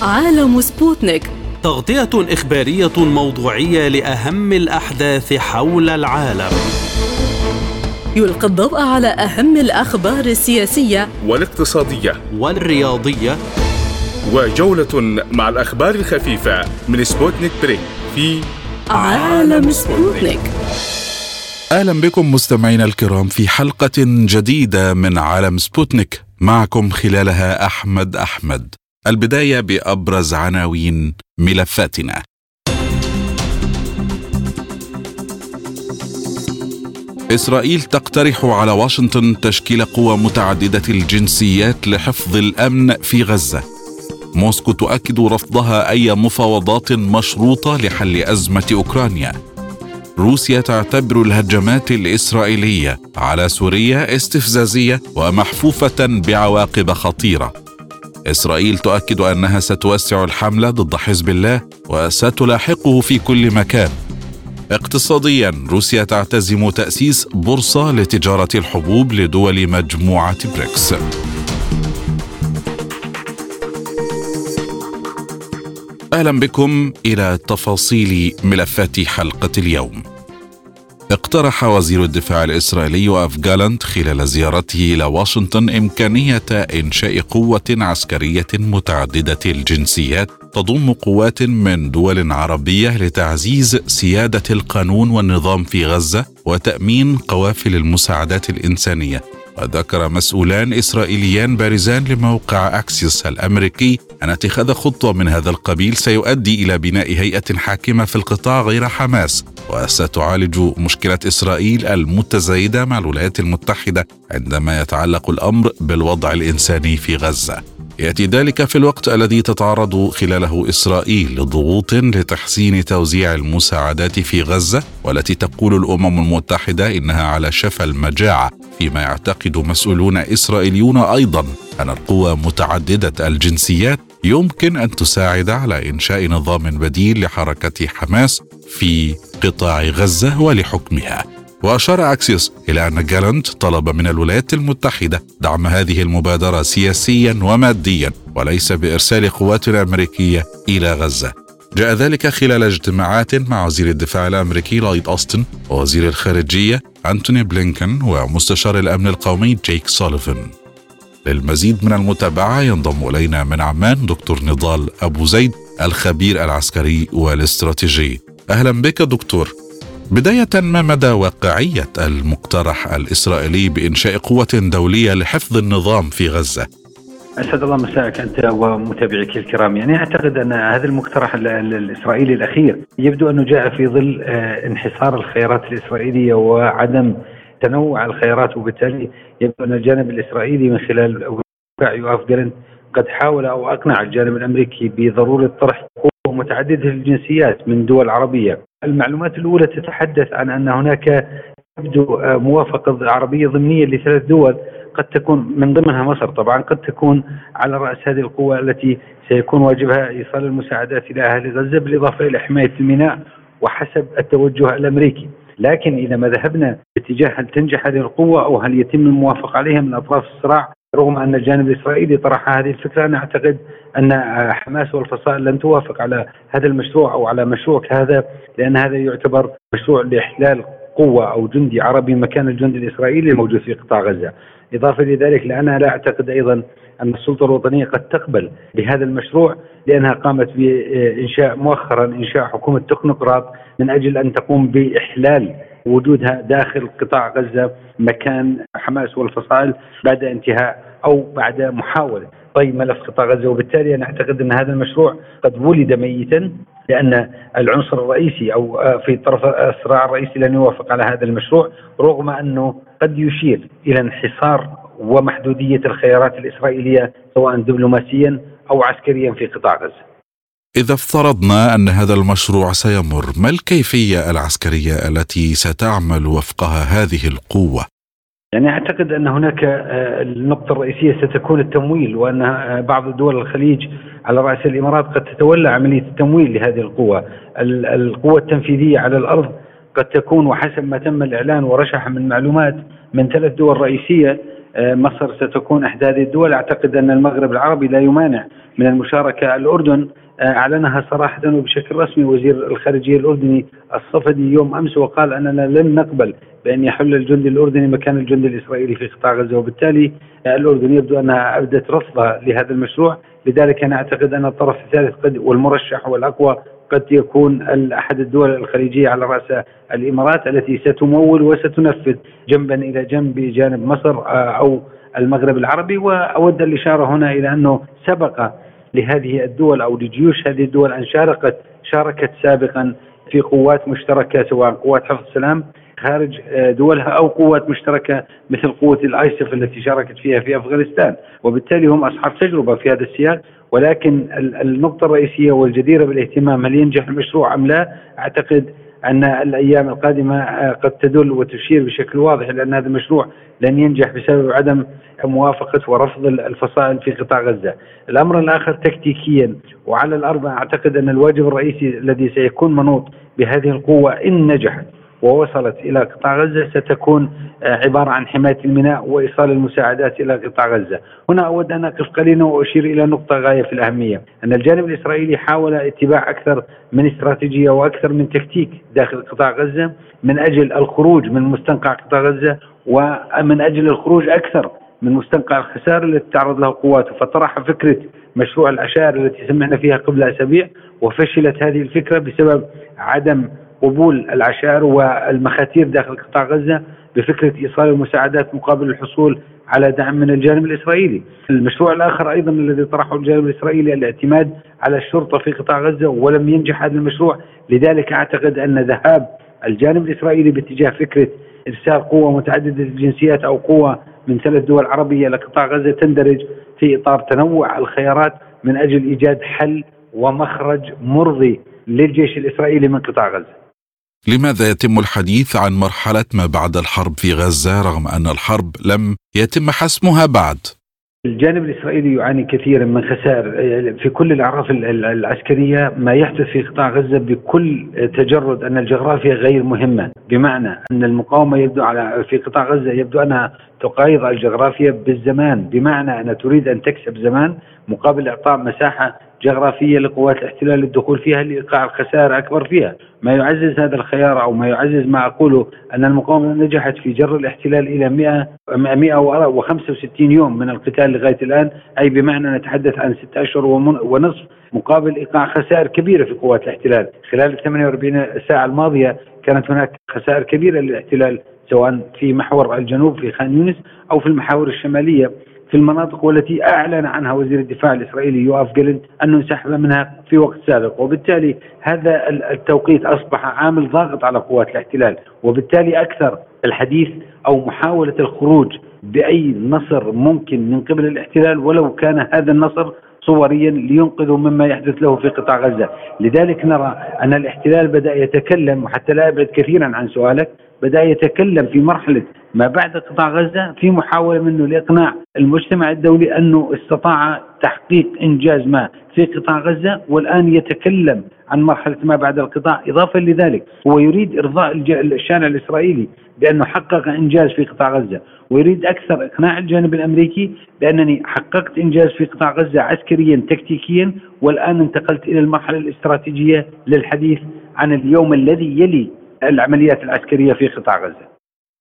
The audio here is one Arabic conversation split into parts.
عالم سبوتنيك، تغطية إخبارية موضوعية لأهم الأحداث حول العالم. يلقي الضوء على أهم الأخبار السياسية والاقتصادية والرياضية، وجولة مع الأخبار الخفيفة من سبوتنيك بريك في عالم سبوتنيك. أهلا بكم مستمعينا الكرام في حلقة جديدة من عالم سبوتنيك، معكم خلالها أحمد. البداية بأبرز عناوين ملفاتنا. إسرائيل تقترح على واشنطن تشكيل قوى متعددة الجنسيات لحفظ الأمن في غزة. موسكو تؤكد رفضها أي مفاوضات مشروطة لحل أزمة أوكرانيا. روسيا تعتبر الهجمات الإسرائيلية على سوريا استفزازية ومحفوفة بعواقب خطيرة. إسرائيل تؤكد أنها ستوسع الحملة ضد حزب الله وستلاحقه في كل مكان. اقتصاديا، روسيا تعتزم تأسيس بورصة لتجارة الحبوب لدول مجموعة بريكس. أهلا بكم إلى تفاصيل ملفات حلقة اليوم. اقترح وزير الدفاع الإسرائيلي يوآف جالانت خلال زيارته إلى واشنطن إمكانية إنشاء قوة عسكرية متعددة الجنسيات تضم قوات من دول عربية لتعزيز سيادة القانون والنظام في غزة وتأمين قوافل المساعدات الإنسانية. وذكر مسؤولان إسرائيليان بارزان لموقع أكسيوس الأمريكي أن اتخاذ خطوة من هذا القبيل سيؤدي إلى بناء هيئة حاكمة في القطاع غير حماس، وستعالج مشكلة إسرائيل المتزايدة مع الولايات المتحدة عندما يتعلق الأمر بالوضع الإنساني في غزة. يأتي ذلك في الوقت الذي تتعرض خلاله إسرائيل لضغوط لتحسين توزيع المساعدات في غزة، والتي تقول الأمم المتحدة إنها على شفا المجاعة، فيما يعتقد مسؤولون إسرائيليون أيضا أن القوى متعددة الجنسيات يمكن أن تساعد على إنشاء نظام بديل لحركة حماس في قطاع غزة ولحكمها. وأشار أكسيوس إلى أن جالانت طلب من الولايات المتحدة دعم هذه المبادرة سياسيا وماديا، وليس بإرسال قوات أمريكية إلى غزة. جاء ذلك خلال اجتماعات مع وزير الدفاع الأمريكي لويد أوستن ووزير الخارجية أنتوني بلينكن ومستشار الأمن القومي جيك سوليفان. للمزيد من المتابعة ينضم إلينا من عمان دكتور نضال أبو زيد، الخبير العسكري والاستراتيجي. أهلا بك دكتور. بداية، ما مدى واقعية المقترح الإسرائيلي بإنشاء قوة دولية لحفظ النظام في غزة؟ أسعد الله مساءك أنت ومتابعيك الكرام. أعتقد أن هذا المقترح الإسرائيلي الأخير يبدو أنه جاء في ظل انحصار الخيارات الإسرائيلية وعدم تنوع الخيارات، وبالتالي يبدو أن الجانب الإسرائيلي من خلال يوآف جالانت قد حاول أو أقنع الجانب الأمريكي بضرورة طرح قوة متعددة الجنسيات من دول عربية. المعلومات الأولى تتحدث عن أن هناك يبدو موافقة عربية ضمنية ل3 دول، قد تكون من ضمنها مصر طبعا، قد تكون على رأس هذه القوة التي سيكون واجبها إيصال المساعدات إلى أهل غزة، بالإضافة إلى حماية الميناء وحسب التوجه الأمريكي. لكن إذا ما ذهبنا باتجاه هل تنجح هذه القوة أو هل يتم الموافقة عليها من أطراف الصراع، رغم أن الجانب الإسرائيلي طرح هذه الفكرة، أنا أعتقد أن حماس والفصائل لن توافق على هذا المشروع أو على مشروع كهذا، لأن هذا يعتبر مشروع لإحلال قوة أو جندي عربي مكان الجندي الإسرائيلي الموجود في قطاع غزة. إضافة لذلك، لأنها لا أعتقد أيضا أن السلطة الوطنية قد تقبل بهذا المشروع، لأنها قامت بإنشاء مؤخرا إنشاء حكومة تكنوقراط من أجل أن تقوم بإحلال وجودها داخل قطاع غزة مكان حماس والفصائل بعد انتهاء أو بعد محاولة طي ملف قطاع غزة. وبالتالي أنا أعتقد أن هذا المشروع قد ولد ميتا، لأن العنصر الرئيسي أو في طرف الصراع الرئيسي لن يوافق على هذا المشروع، رغم أنه قد يشير إلى انحصار ومحدودية الخيارات الإسرائيلية سواء دبلوماسيا أو عسكريا في قطاع غزة. إذا افترضنا أن هذا المشروع سيمر، ما الكيفية العسكرية التي ستعمل وفقها هذه القوة؟ أعتقد أن هناك النقطة الرئيسية ستكون التمويل، وأن بعض دول الخليج على رأس الإمارات قد تتولى عملية التمويل لهذه القوة. القوة التنفيذية على الأرض قد تكون، وحسب ما تم الإعلان ورشح من معلومات، من 3 دول رئيسية. مصر ستكون إحدى هذه الدول. أعتقد أن المغرب العربي لا يمانع من المشاركة. الأردن أعلنها صراحة وبشكل رسمي وزير الخارجية الأردني الصفدي يوم أمس، وقال أننا لن نقبل بأن يحل الجندي الأردني مكان الجندي الإسرائيلي في قطاع غزة، وبالتالي الأردن يبدو أنها أبدت رفضها لهذا المشروع. لذلك أنا أعتقد أن الطرف الثالث والمرشح والأقوى قد يكون أحد الدول الخليجية على رأس الإمارات التي ستمول وستنفذ جنبا إلى جنب بجانب مصر أو المغرب العربي. وأود الإشارة هنا إلى أنه سبق لهذه الدول أو لجيوش هذه الدول أن شاركت سابقا في قوات مشتركة، سواء قوات حفظ السلام خارج دولها أو قوات مشتركة مثل قوة الآيسف التي شاركت فيها في أفغانستان، وبالتالي هم أصحاب تجربة في هذا السياق. ولكن النقطة الرئيسية والجديرة بالاهتمام هل ينجح المشروع أم لا؟ أعتقد أن الأيام القادمة قد تدل وتشير بشكل واضح لأن هذا المشروع لن ينجح بسبب عدم موافقة ورفض الفصائل في قطاع غزة. الأمر الآخر تكتيكيا وعلى الأرض، أعتقد أن الواجب الرئيسي الذي سيكون منوط بهذه القوة إن نجحت ووصلت إلى قطاع غزة ستكون عبارة عن حماية الميناء وإيصال المساعدات إلى قطاع غزة. هنا أود أن أقف قليلا وأشير إلى نقطة غاية في الأهمية، أن الجانب الإسرائيلي حاول اتباع أكثر من استراتيجية وأكثر من تكتيك داخل قطاع غزة من أجل الخروج من مستنقع قطاع غزة ومن أجل الخروج أكثر من مستنقع الخسائر التي تعرض له قواته. فطرح فكرة مشروع العشائر التي سمعنا فيها قبل أسابيع، وفشلت هذه الفكرة بسبب عدم قبول العشائر والمخاتير داخل قطاع غزة بفكرة إيصال المساعدات مقابل الحصول على دعم من الجانب الإسرائيلي. المشروع الآخر أيضا الذي طرحه الجانب الإسرائيلي الاعتماد على الشرطة في قطاع غزة، ولم ينجح هذا المشروع. لذلك أعتقد أن ذهاب الجانب الإسرائيلي باتجاه فكرة إرسال قوة متعددة الجنسيات أو قوة من 3 دول عربية لقطاع غزة تندرج في إطار تنوع الخيارات من أجل إيجاد حل ومخرج مرضي للجيش الإسرائيلي من قطاع غزة. لماذا يتم الحديث عن مرحلة ما بعد الحرب في غزة رغم أن الحرب لم يتم حسمها بعد؟ الجانب الإسرائيلي يعاني كثيرا من خسائر في كل الأعراف العسكرية. ما يحدث في قطاع غزة بكل تجرد أن الجغرافيا غير مهمة، بمعنى أن المقاومة يبدو في قطاع غزة يبدو أنها تقايض الجغرافيا بالزمان، بمعنى أنها تريد أن تكسب زمان مقابل إعطاء مساحة جغرافية لقوات الاحتلال للدخول فيها لإيقاع الخسائر أكبر فيها. ما يعزز هذا الخيار أو ما يعزز ما أقوله أن المقاومة نجحت في جر الاحتلال إلى 165 يوم من القتال لغاية الآن، أي بمعنى نتحدث عن 6 أشهر ونصف مقابل إيقاع خسائر كبيرة في قوات الاحتلال. خلال 48 ساعة الماضية كانت هناك خسائر كبيرة للاحتلال سواء في محور الجنوب في خان يونس أو في المحاور الشمالية في المناطق والتي أعلن عنها وزير الدفاع الإسرائيلي يوآف جالنت أنه انسحب منها في وقت سابق. وبالتالي هذا التوقيت أصبح عامل ضاغط على قوات الاحتلال، وبالتالي أكثر الحديث أو محاولة الخروج بأي نصر ممكن من قبل الاحتلال ولو كان هذا النصر صوريا لينقذوا مما يحدث له في قطاع غزة. لذلك نرى أن الاحتلال بدأ يتكلم، وحتى لا أبعد كثيرا عن سؤالك، بدأ يتكلم في مرحلة ما بعد قطاع غزة في محاولة منه لإقناع المجتمع الدولي أنه استطاع تحقيق إنجاز ما في قطاع غزة، والآن يتكلم عن مرحلة ما بعد القطاع. إضافة لذلك هو يريد إرضاء الشارع الإسرائيلي بأنه حقق إنجاز في قطاع غزة، ويريد أكثر إقناع الجانب الأمريكي بأنني حققت إنجاز في قطاع غزة عسكريا تكتيكيا، والآن انتقلت إلى المرحلة الاستراتيجية للحديث عن اليوم الذي يلي العمليات العسكرية في قطاع غزة.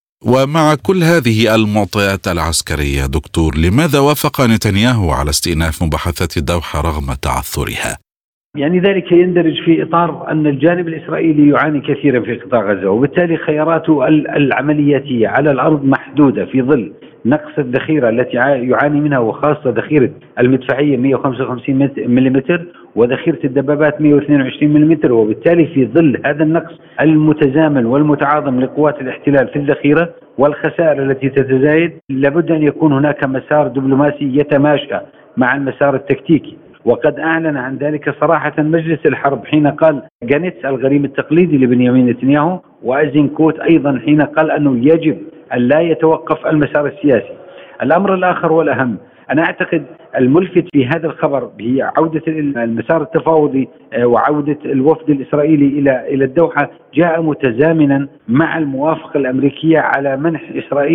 ومع كل هذه المعطيات العسكرية دكتور، لماذا وافق نتنياهو على استئناف مباحثات الدوحة رغم تعثرها؟ يعني ذلك يندرج في إطار أن الجانب الإسرائيلي يعاني كثيرا في قطاع غزة، وبالتالي خياراته العملياتية على الأرض محدودة في ظل نقص الذخيرة التي يعاني منها، وخاصة ذخيرة المدفعية 155 ملم وذخيرة الدبابات 122 ملم. وبالتالي في ظل هذا النقص المتزامن والمتعاظم لقوات الاحتلال في الذخيرة والخسائر التي تتزايد، لابد أن يكون هناك مسار دبلوماسي يتماشى مع المسار التكتيكي. وقد أعلن عن ذلك صراحة مجلس الحرب حين قال جانيتس الغريم التقليدي لبنيامين نتنياهو، وأيزنكوت أيضا حين قال أنه يجب أن لا يتوقف المسار السياسي. الأمر الآخر والأهم، أنا أعتقد الملفت في هذا الخبر هي عودة المسار التفاوضي وعودة الوفد الإسرائيلي إلى الدوحة، جاء متزامنا مع الموافقة الأمريكية على منح إسرائيل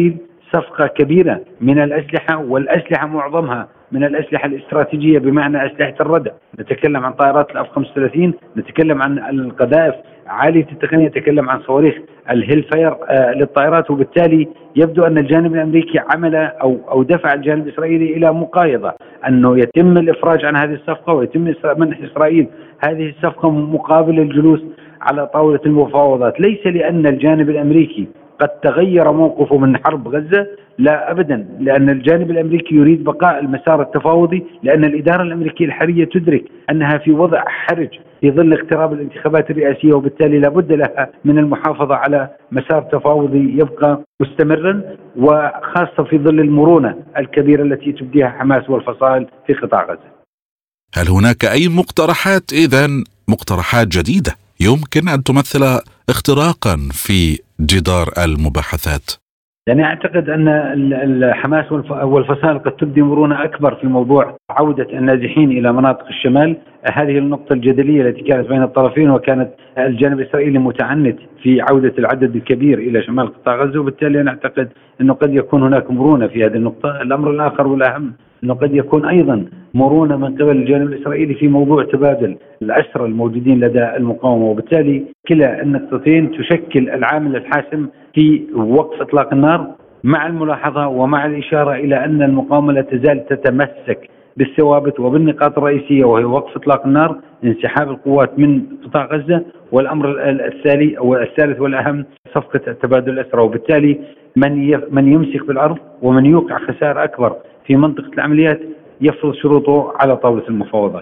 صفقة كبيرة من الأسلحة، والأسلحة معظمها من الأسلحة الاستراتيجية بمعنى أسلحة الردع. نتكلم عن طائرات الأف 35، نتكلم عن القذائف عالية التقنية، نتكلم عن صواريخ الهيل فاير للطائرات. وبالتالي يبدو أن الجانب الأمريكي عمل أو دفع الجانب الإسرائيلي إلى مقايضة أنه يتم الإفراج عن هذه الصفقة ويتم منح إسرائيل هذه الصفقة مقابل الجلوس على طاولة المفاوضات، ليس لأن الجانب الأمريكي قد تغير موقفه من حرب غزة، لا أبدا، لأن الجانب الأمريكي يريد بقاء المسار التفاوضي، لأن الإدارة الأمريكية الحالية تدرك أنها في وضع حرج في ظل اقتراب الانتخابات الرئاسية، وبالتالي لابد لها من المحافظة على مسار تفاوضي يبقى مستمرا، وخاصة في ظل المرونة الكبيرة التي تبديها حماس والفصائل في قطاع غزة. هل هناك أي مقترحات، إذن مقترحات جديدة يمكن أن تمثل اختراقا في جدار المباحثات؟ يعني أعتقد أن حماس والفصائل قد تبدي مرونة أكبر في موضوع عودة النازحين إلى مناطق الشمال. هذه النقطة الجدلية التي كانت بين الطرفين، وكانت الجانب الإسرائيلي متعنت في عودة العدد الكبير إلى شمال قطاع غزة، وبالتالي أنا أعتقد أنه قد يكون هناك مرونة في هذه النقطة. الأمر الآخر والأهم أنه قد يكون أيضا مرونة من قبل الجانب الإسرائيلي في موضوع تبادل الأسرى الموجودين لدى المقاومة، وبالتالي كلا النقطتين تشكل العامل الحاسم في وقف إطلاق النار، مع الملاحظة ومع الإشارة إلى أن المقاومة لا تزال تتمسك بالثوابت وبالنقاط الرئيسية، وهي وقف إطلاق النار، انسحاب القوات من قطاع غزة، والأمر الثالث والأهم صفقة تبادل الأسرى. وبالتالي من يمسك بالأرض ومن يوقع خسائر أكبر في منطقة العمليات يفرض شروطه على طاولة المفاوضات.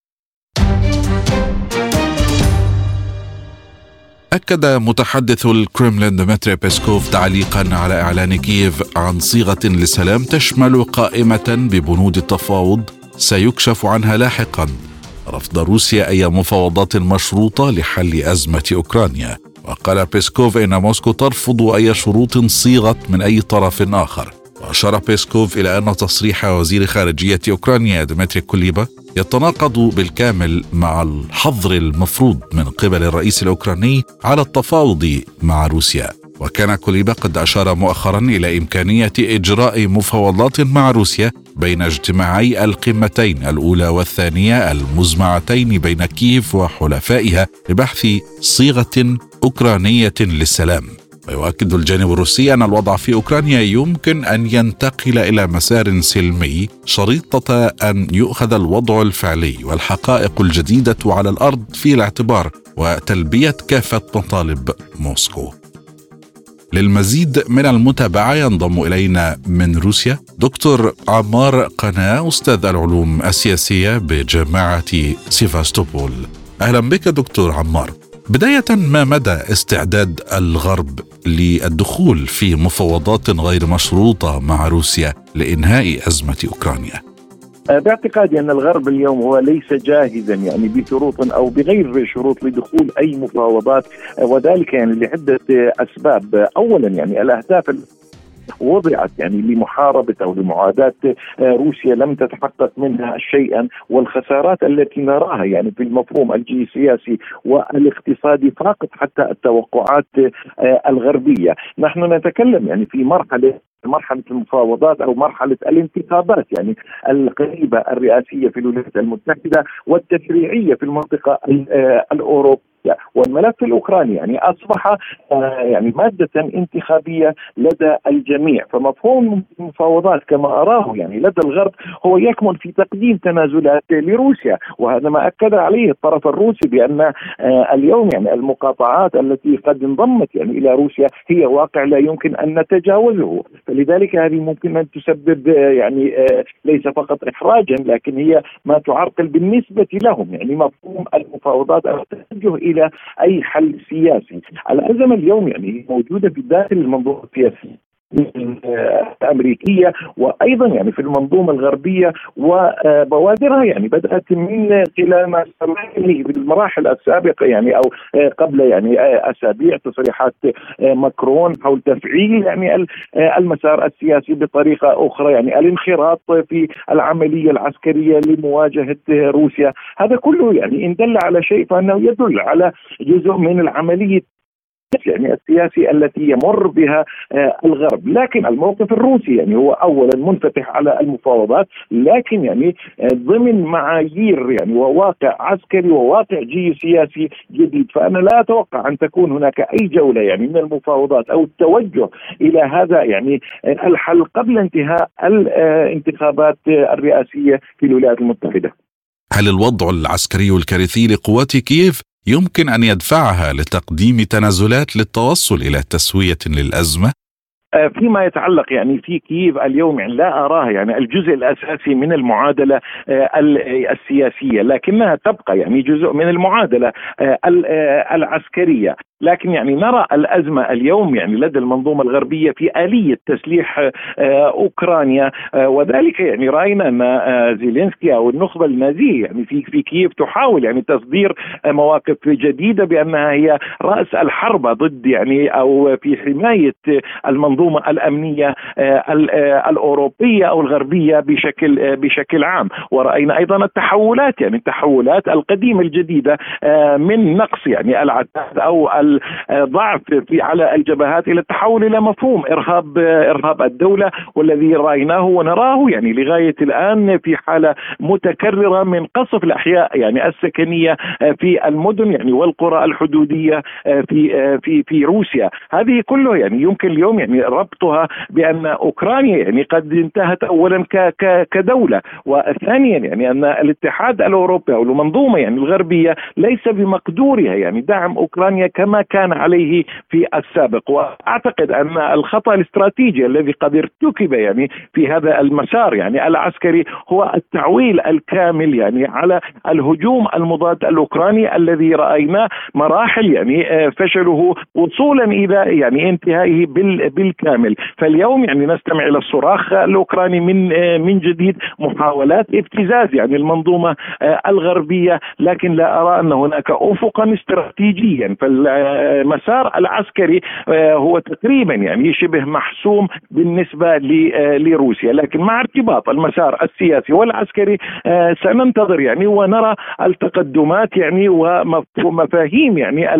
أكد متحدث الكرملين ديمتري بيسكوف تعليقا على إعلان كييف عن صيغة للسلام تشمل قائمة ببنود التفاوض سيكشف عنها لاحقا رفض روسيا أي مفاوضات مشروطة لحل أزمة أوكرانيا. وقال بيسكوف إن موسكو ترفض أي شروط صيغت من أي طرف آخر. وأشار بيسكوف إلى أن تصريح وزير خارجية أوكرانيا ديمتري كوليبا يتناقض بالكامل مع الحظر المفروض من قبل الرئيس الأوكراني على التفاوض مع روسيا. وكان كوليبا قد أشار مؤخرا إلى إمكانية إجراء مفاوضات مع روسيا بين اجتماعي القمتين الأولى والثانية المزمعتين بين كييف وحلفائها لبحث صيغة أوكرانية للسلام. ويؤكد الجانب الروسي أن الوضع في أوكرانيا يمكن أن ينتقل إلى مسار سلمي شريطة أن يؤخذ الوضع الفعلي والحقائق الجديدة على الأرض في الاعتبار وتلبية كافة مطالب موسكو. للمزيد من المتابعة ينضم إلينا من روسيا دكتور عمار قناة، أستاذ العلوم السياسية بجامعة سيفاستوبول. أهلا بك دكتور عمار. بداية، ما مدى استعداد الغرب للدخول في مفاوضات غير مشروطة مع روسيا لإنهاء أزمة أوكرانيا؟ باعتقادي أن الغرب اليوم هو ليس جاهزا يعني بشروط أو بغير شروط لدخول أي مفاوضات، وذلك يعني لعدة أسباب. أولا يعني الأهداف وضعت يعني لمحاربة أو لمعاداة روسيا لم تتحقق منها شيئا، والخسارات التي نراها يعني في المفهوم الجيوسياسي والاقتصادي فاقت حتى التوقعات الغربية. نحن نتكلم يعني في مرحلة المفاوضات أو مرحلة الانتخابات يعني القريبة الرئاسية في الولايات المتحدة والتشريعية في المنطقة الأوروبية، والملف الأوكراني يعني أصبح يعني مادة انتخابية لدى الجميع. فمفهوم المفاوضات كما أراه يعني لدى الغرب هو يكمن في تقديم تنازلات لروسيا، وهذا ما أكد عليه الطرف الروسي بأن اليوم يعني المقاطعات التي قد انضمت يعني إلى روسيا هي واقع لا يمكن أن نتجاوزه. فلذلك هذه ممكن أن تسبب يعني ليس فقط إحراجا لكن هي ما تعرقل بالنسبة لهم يعني مفهوم المفاوضات أو التوجه إلى أي حل سياسي. الأزمة اليوم يعني موجودة في داخل المنظومة السياسية الأمريكية وأيضا يعني في المنظومة الغربية وبوادرها، يعني بدأت من خلال ما في المراحل السابقة يعني أو قبل يعني أسابيع تصريحات ماكرون حول تفعيل يعني المسار السياسي بطريقة أخرى، يعني الانخراط في العملية العسكرية لمواجهة روسيا. هذا كله يعني إن دل على شيء فإنه يدل على جزء من العملية يعني السياسي التي يمر بها الغرب. لكن الموقف الروسي يعني هو أولا منفتح على المفاوضات، لكن يعني ضمن معايير يعني وواقع عسكري وواقع جيوسياسي جديد. فأنا لا أتوقع أن تكون هناك أي جولة يعني من المفاوضات أو التوجه إلى هذا يعني الحل قبل انتهاء الانتخابات الرئاسية في الولايات المتحدة. هل الوضع العسكري الكارثي لقوات كييف يمكن أن يدفعها لتقديم تنازلات للتوصل إلى تسوية للأزمة؟ فيما يتعلق يعني في كييف اليوم يعني لا أراه يعني الجزء الأساسي من المعادلة السياسية، لكنها تبقى يعني جزء من المعادلة العسكرية. لكن يعني نرى الأزمة اليوم يعني لدى المنظومة الغربية في آلية تسليح أوكرانيا، وذلك يعني رأينا أن زيلينسكي أو النخبة النازية يعني في كييف تحاول يعني تصدير مواقف جديدة بأنها هي رأس الحرب ضد يعني أو في حماية المنظومة الأمنية الأوروبية أو الغربية بشكل عام. ورأينا أيضا التحولات يعني التحولات القديمة الجديدة من نقص يعني العتاد أو الضعف على الجبهات إلى التحول إلى مفهوم إرهاب الدولة، والذي رأيناه ونراه يعني لغاية الآن في حالة متكررة من قصف الأحياء يعني السكنية في المدن يعني والقرى الحدودية في روسيا. هذه كله يعني يمكن اليوم يعني ربطها بأن أوكرانيا يعني قد انتهت أولا كدولة، وثانيا يعني أن الاتحاد الأوروبي أو المنظومة يعني الغربية ليس بمقدورها يعني دعم أوكرانيا كما كان عليه في السابق. وأعتقد أن الخطأ الاستراتيجي الذي قد ارتكب يعني في هذا المسار يعني العسكري هو التعويل الكامل يعني على الهجوم المضاد الأوكراني الذي رأينا مراحل يعني فشله وصولا إلى يعني انتهائه بالكامل. فاليوم يعني نستمع إلى الصراخ الأوكراني من جديد، محاولات ابتزاز يعني المنظومة الغربية، لكن لا أرى أن هناك أفقا استراتيجيا. فالمسار العسكري هو تقريبا يعني شبه محسوم بالنسبة لروسيا، لكن مع ارتباط المسار السياسي والعسكري سننتظر يعني ونرى التقدمات يعني ومفاهيم يعني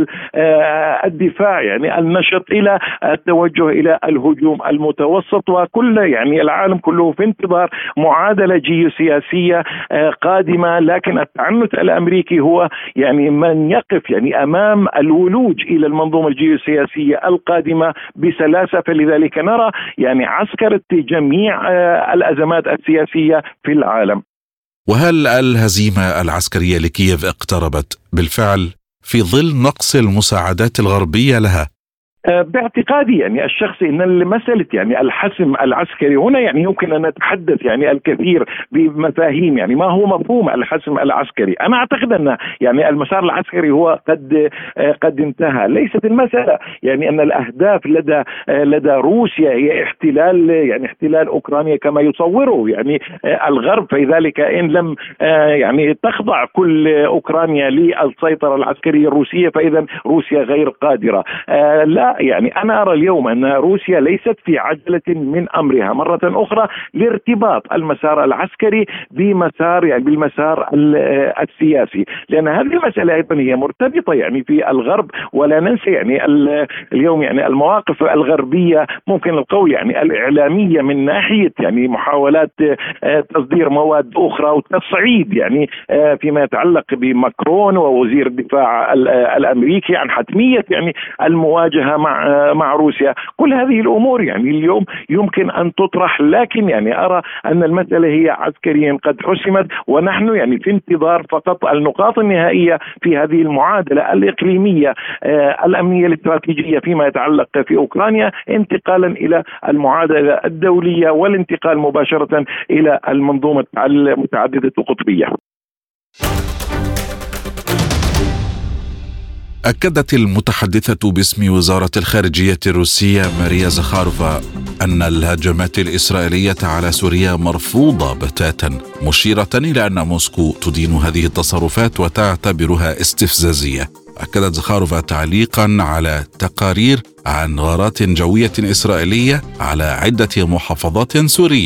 الدفاع يعني النشط إلى التوجه إلى الهجوم المتوسط. وكل يعني العالم كله في انتظار معادلة جيوسياسية قادمة، لكن التعنت الأمريكي هو يعني من يقف يعني أمام الولوج إلى المنظومة الجيوسياسية القادمة بسلاسة. فلذلك نرى يعني عسكرة جميع الأزمات السياسية في العالم. وهل الهزيمة العسكرية لكييف اقتربت بالفعل في ظل نقص المساعدات الغربية لها؟ باعتقادي يعني الشخصي ان مسألة يعني الحسم العسكري هنا يعني يمكن ان نتحدث يعني الكثير بمفاهيم يعني ما هو مفهوم الحسم العسكري. انا اعتقد ان يعني المسار العسكري هو قد انتهى. ليست المسألة يعني ان الاهداف لدى روسيا هي احتلال اوكرانيا كما يصوره يعني الغرب. فلذلك ان لم يعني تخضع كل اوكرانيا للسيطرة العسكرية الروسية فاذا روسيا غير قادرة. لا يعني أنا أرى اليوم أن روسيا ليست في عجلة من أمرها مرة أخرى لارتباط المسار العسكري بالمسار السياسي، لأن هذه المسألة أيضا هي مرتبطة يعني في الغرب. ولا ننسى يعني اليوم يعني المواقف الغربية ممكن القول يعني الإعلامية من ناحية يعني محاولات تصدير مواد أخرى وتصعيد يعني فيما يتعلق بماكرون ووزير الدفاع الأمريكي عن حتمية يعني المواجهة مع روسيا. كل هذه الأمور يعني اليوم يمكن أن تطرح، لكن يعني أرى أن المسألة هي عسكريا قد حسمت، ونحن يعني في انتظار فقط النقاط النهائية في هذه المعادلة الإقليمية الأمنية الاستراتيجية فيما يتعلق في أوكرانيا، انتقالا إلى المعادلة الدولية والانتقال مباشرة إلى المنظومة المتعددة القطبية. أكدت المتحدثة باسم وزارة الخارجية الروسية ماريا زخاروفا أن الهجمات الإسرائيلية على سوريا مرفوضة بتاتا، مشيرة إلى أن موسكو تدين هذه التصرفات وتعتبرها استفزازية. أكدت زخاروفا تعليقا على تقارير عن غارات جوية إسرائيلية على عدة محافظات سورية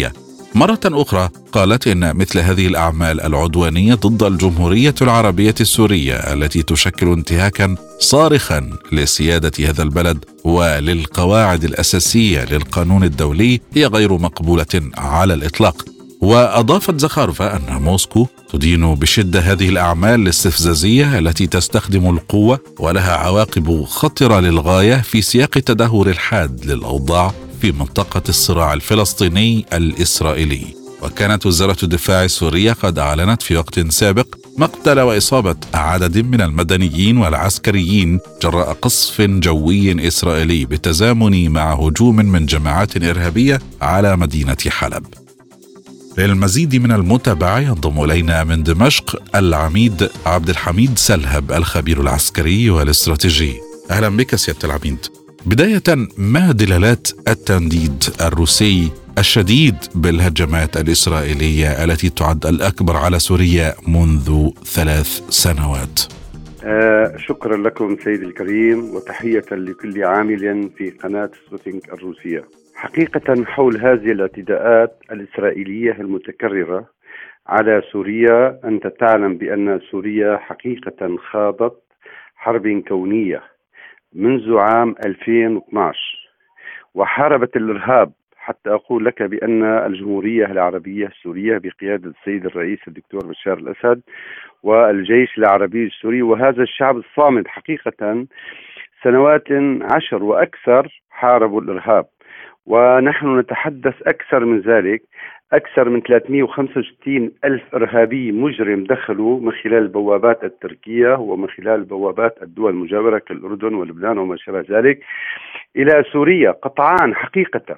مرة أخرى قالت إن مثل هذه الأعمال العدوانية ضد الجمهورية العربية السورية التي تشكل انتهاكا صارخا لسيادة هذا البلد وللقواعد الأساسية للقانون الدولي هي غير مقبولة على الإطلاق. وأضافت زخارفة أن موسكو تدين بشدة هذه الأعمال الاستفزازية التي تستخدم القوة ولها عواقب خطرة للغاية في سياق تدهور الحاد للأوضاع في منطقة الصراع الفلسطيني الإسرائيلي. وكانت وزارة الدفاع السورية قد أعلنت في وقت سابق مقتل وإصابة عدد من المدنيين والعسكريين جراء قصف جوي إسرائيلي بالتزامن مع هجوم من جماعات إرهابية على مدينة حلب. للمزيد من المتابعة ينضم إلينا من دمشق العميد عبد الحميد سلهب الخبير العسكري والاستراتيجي. أهلا بك سيادة العميد. بداية، ما دلالات التنديد الروسي الشديد بالهجمات الإسرائيلية التي تعد الأكبر على سوريا منذ 3 سنوات؟ شكرا لكم سيدي الكريم، وتحية لكل عامل في قناة سبوتنيك الروسية. حقيقة حول هذه الاعتداءات الإسرائيلية المتكررة على سوريا، أنت تعلم بأن سوريا حقيقة خاضت حرب كونية منذ عام 2012 وحاربت الإرهاب، حتى أقول لك بأن الجمهورية العربية السورية بقيادة السيد الرئيس الدكتور بشار الأسد والجيش العربي السوري وهذا الشعب الصامد حقيقة سنوات 10 وأكثر حاربوا الإرهاب. ونحن نتحدث أكثر من ذلك، أكثر من 365 ألف إرهابي مجرم دخلوا من خلال البوابات التركية ومن خلال البوابات الدول المجاورة كالأردن ولبنان وما شابه ذلك إلى سوريا قطعان حقيقة.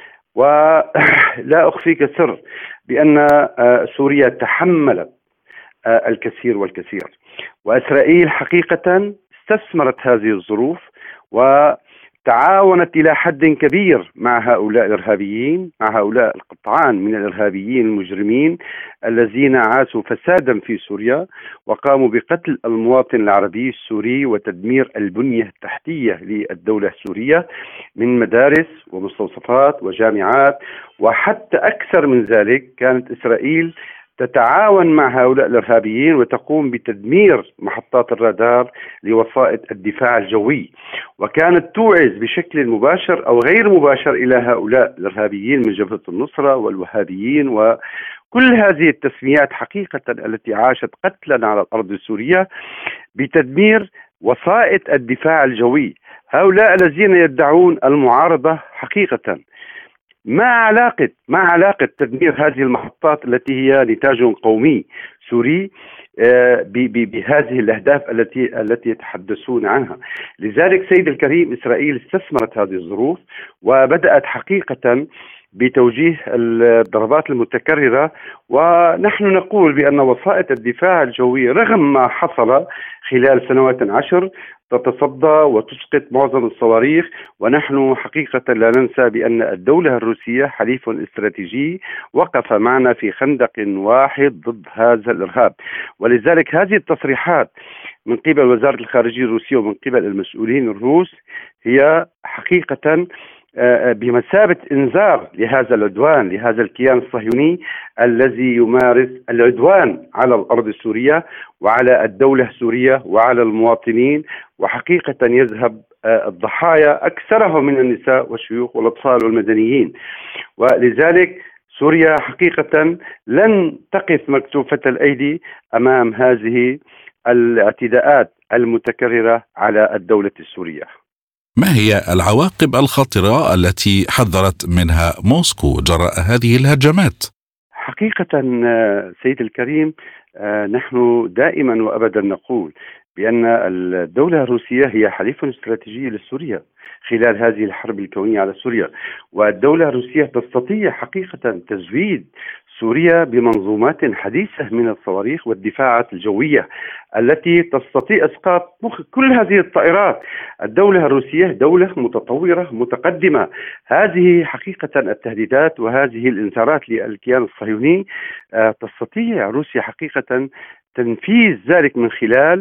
ولا أخفيك سر بأن سوريا تحملت الكثير والكثير، وإسرائيل حقيقة استثمرت هذه الظروف وتعاونت إلى حد كبير مع هؤلاء الإرهابيين، مع هؤلاء القطعان من الإرهابيين المجرمين الذين عاشوا فسادا في سوريا وقاموا بقتل المواطن العربي السوري وتدمير البنية التحتية للدولة السورية من مدارس ومستوصفات وجامعات. وحتى أكثر من ذلك كانت إسرائيل تتعاون مع هؤلاء الإرهابيين وتقوم بتدمير محطات الرادار لوسائط الدفاع الجوي، وكانت توعز بشكل مباشر أو غير مباشر إلى هؤلاء الإرهابيين من جبهة النصرة والوهابيين وكل هذه التسميات حقيقة التي عاشت قتلا على الأرض السورية بتدمير وسائط الدفاع الجوي. هؤلاء الذين يدعون المعارضة حقيقة ما علاقة تدمير هذه المحطات التي هي نتاج قومي سوري بهذه الأهداف التي يتحدثون عنها؟ لذلك سيد الكريم، إسرائيل استثمرت هذه الظروف وبدأت حقيقة بتوجيه الضربات المتكررة. ونحن نقول بأن وسائط الدفاع الجوي رغم ما حصل خلال سنوات 10 تتصدى وتسقط معظم الصواريخ. ونحن حقيقة لا ننسى بأن الدولة الروسية حليف استراتيجي وقف معنا في خندق واحد ضد هذا الإرهاب. ولذلك هذه التصريحات من قبل وزارة الخارجية الروسية ومن قبل المسؤولين الروس هي حقيقة بمثابة إنذار لهذا العدوان، لهذا الكيان الصهيوني الذي يمارس العدوان على الأرض السورية وعلى الدولة السورية وعلى المواطنين. وحقيقة يذهب الضحايا أكثرهم من النساء والشيوخ والأطفال والمدنيين. ولذلك سوريا حقيقة لن تقف مكتوفة الأيدي أمام هذه الاعتداءات المتكررة على الدولة السورية. ما هي العواقب الخطرة التي حذرت منها موسكو جراء هذه الهجمات؟ حقيقة سيد الكريم، نحن دائما وأبدا نقول بأن الدولة الروسية هي حليف استراتيجي لسوريا خلال هذه الحرب الكونية على سوريا. والدولة الروسية تستطيع حقيقة تزويد سوريا بمنظومات حديثة من الصواريخ والدفاعات الجوية التي تستطيع إسقاط كل هذه الطائرات. الدولة الروسية دولة متطورة متقدمة. هذه حقيقة التهديدات وهذه الإنذارات للكيان الصهيوني تستطيع روسيا حقيقة تنفيذ ذلك من خلال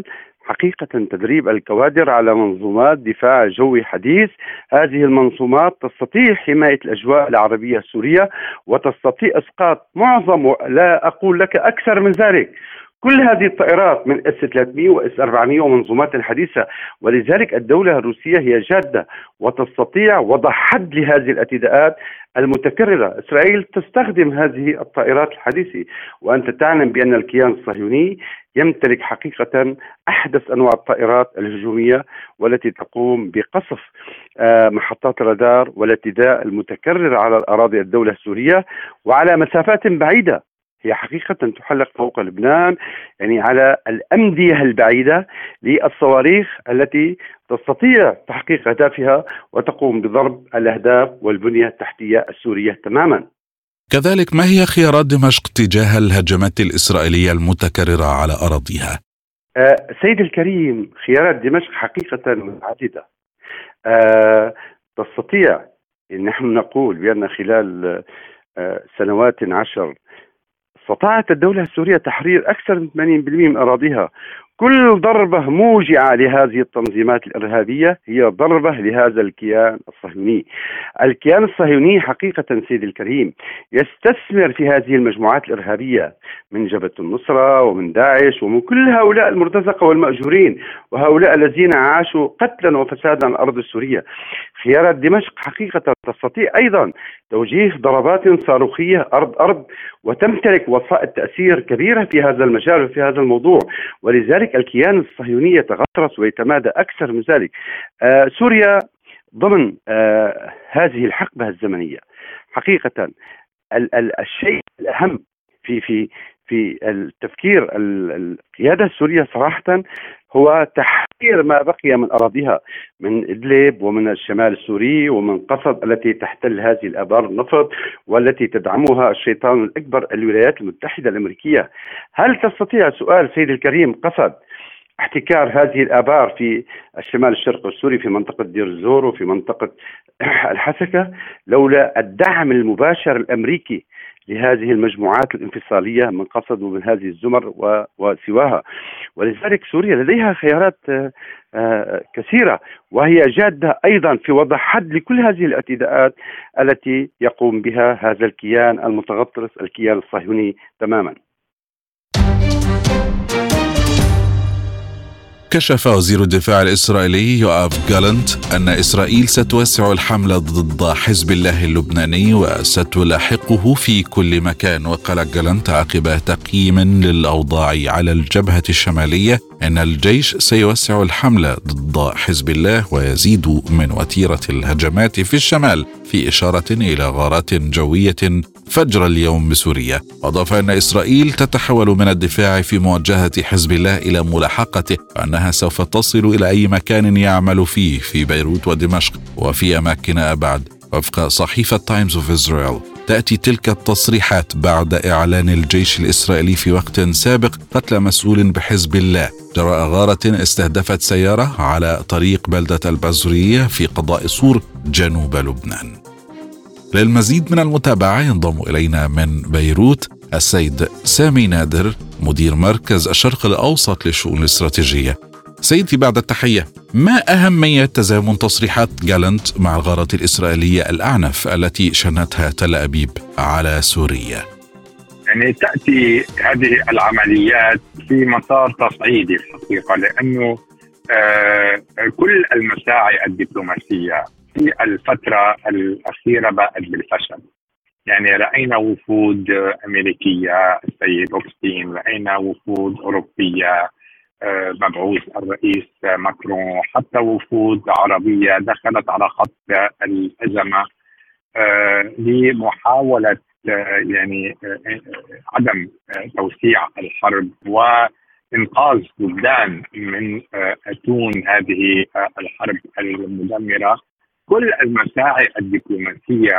حقيقة تدريب الكوادر على منظومات دفاع جوي حديث. هذه المنظومات تستطيع حماية الأجواء العربية السورية وتستطيع إسقاط معظم، لا أقول لك أكثر من ذلك، كل هذه الطائرات من S-300 و S-400 ومنظومات الحديثة. ولذلك الدولة الروسية هي جادة وتستطيع وضع حد لهذه الاعتداءات المتكررة. إسرائيل تستخدم هذه الطائرات الحديثة، وأنت تعلم بأن الكيان الصهيوني يمتلك حقيقة أحدث أنواع الطائرات الهجومية والتي تقوم بقصف محطات الرادار والاعتداء المتكرر على الأراضي الدولة السورية وعلى مسافات بعيدة. هي حقيقة تحلق فوق لبنان، يعني على الأمدية البعيدة للصواريخ التي تستطيع تحقيق أهدافها وتقوم بضرب الأهداف والبنية التحتية السورية تماما. كذلك، ما هي خيارات دمشق تجاه الهجمات الإسرائيلية المتكررة على أراضيها؟ سيد الكريم، خيارات دمشق حقيقة متعددة. تستطيع نحن نقول بأن خلال سنوات 10 استطاعت الدولة السورية تحرير أكثر من 80% من أراضيها. كل ضربة موجعة لهذه التنظيمات الإرهابية هي ضربة لهذا الكيان الصهيوني. الكيان الصهيوني حقيقة سيد الكريم يستثمر في هذه المجموعات الإرهابية من جبهة النصرة ومن داعش ومن كل هؤلاء المرتزقة والمأجورين وهؤلاء الذين عاشوا قتلا وفسادا على الأرض السورية. خيارات دمشق حقيقة تستطيع أيضا توجيه ضربات صاروخية أرض وتمتلك وسائل تأثير كبيرة في هذا المجال وفي هذا الموضوع، ولذلك الكيان الصهيوني يتغطرس ويتمادى أكثر من ذلك. سوريا ضمن هذه الحقبة الزمنية حقيقة الشيء الأهم في التفكير القيادة السورية صراحة هو تحرير ما بقي من أراضيها من إدلب ومن الشمال السوري ومن قسد التي تحتل هذه الآبار النفط والتي تدعمها الشيطان الأكبر الولايات المتحدة الأمريكية. هل تستطيع سؤال سيد الكريم قسد احتكار هذه الآبار في الشمال الشرقي السوري في منطقة دير الزور وفي منطقة الحسكة لولا الدعم المباشر الأمريكي لهذه المجموعات الانفصالية من قسد ومن هذه الزمر وسواها؟ ولذلك سوريا لديها خيارات كثيرة وهي جادة أيضا في وضع حد لكل هذه الاعتداءات التي يقوم بها هذا الكيان المتغطرس الكيان الصهيوني تماما. كشف وزير الدفاع الإسرائيلي يوآف جالنت أن إسرائيل ستوسع الحملة ضد حزب الله اللبناني وستلاحقه في كل مكان. وقال جالنت عقب تقييم للأوضاع على الجبهة الشمالية أن الجيش سيوسع الحملة ضد حزب الله ويزيد من وتيرة الهجمات في الشمال، في إشارة إلى غارات جوية فجر اليوم بسوريا. أضاف أن إسرائيل تتحول من الدفاع في مواجهة حزب الله إلى ملاحقته، وأنها سوف تصل إلى أي مكان يعمل فيه في بيروت ودمشق وفي أماكن أبعد. وفق صحيفة تايمز أوف إسرائيل، تأتي تلك التصريحات بعد إعلان الجيش الإسرائيلي في وقت سابق قتل مسؤول بحزب الله جراء غارة استهدفت سيارة على طريق بلدة البازورية في قضاء صور جنوب لبنان. للمزيد من المتابعة ينضم إلينا من بيروت السيد سامي نادر، مدير مركز الشرق الأوسط للشؤون الاستراتيجية. سيدي بعد التحية، ما أهمية تزامن تصريحات جالنت مع الغارة الإسرائيلية الأعنف التي شنتها تل أبيب على سوريا؟ يعني تأتي هذه العمليات في مسار تصعيدي الحقيقة، لأنه كل المساعي الدبلوماسية في الفترة الأخيرة باءت بالفشل. يعني رأينا وفود أمريكية السيد أوبستين، رأينا وفود أوروبية مبعوث الرئيس ماكرون، حتى وفود عربية دخلت على خط الأزمة لمحاولة يعني عدم توسيع الحرب وإنقاذ لبنان من أتون هذه الحرب المدمرة. كل المساعي الدبلوماسية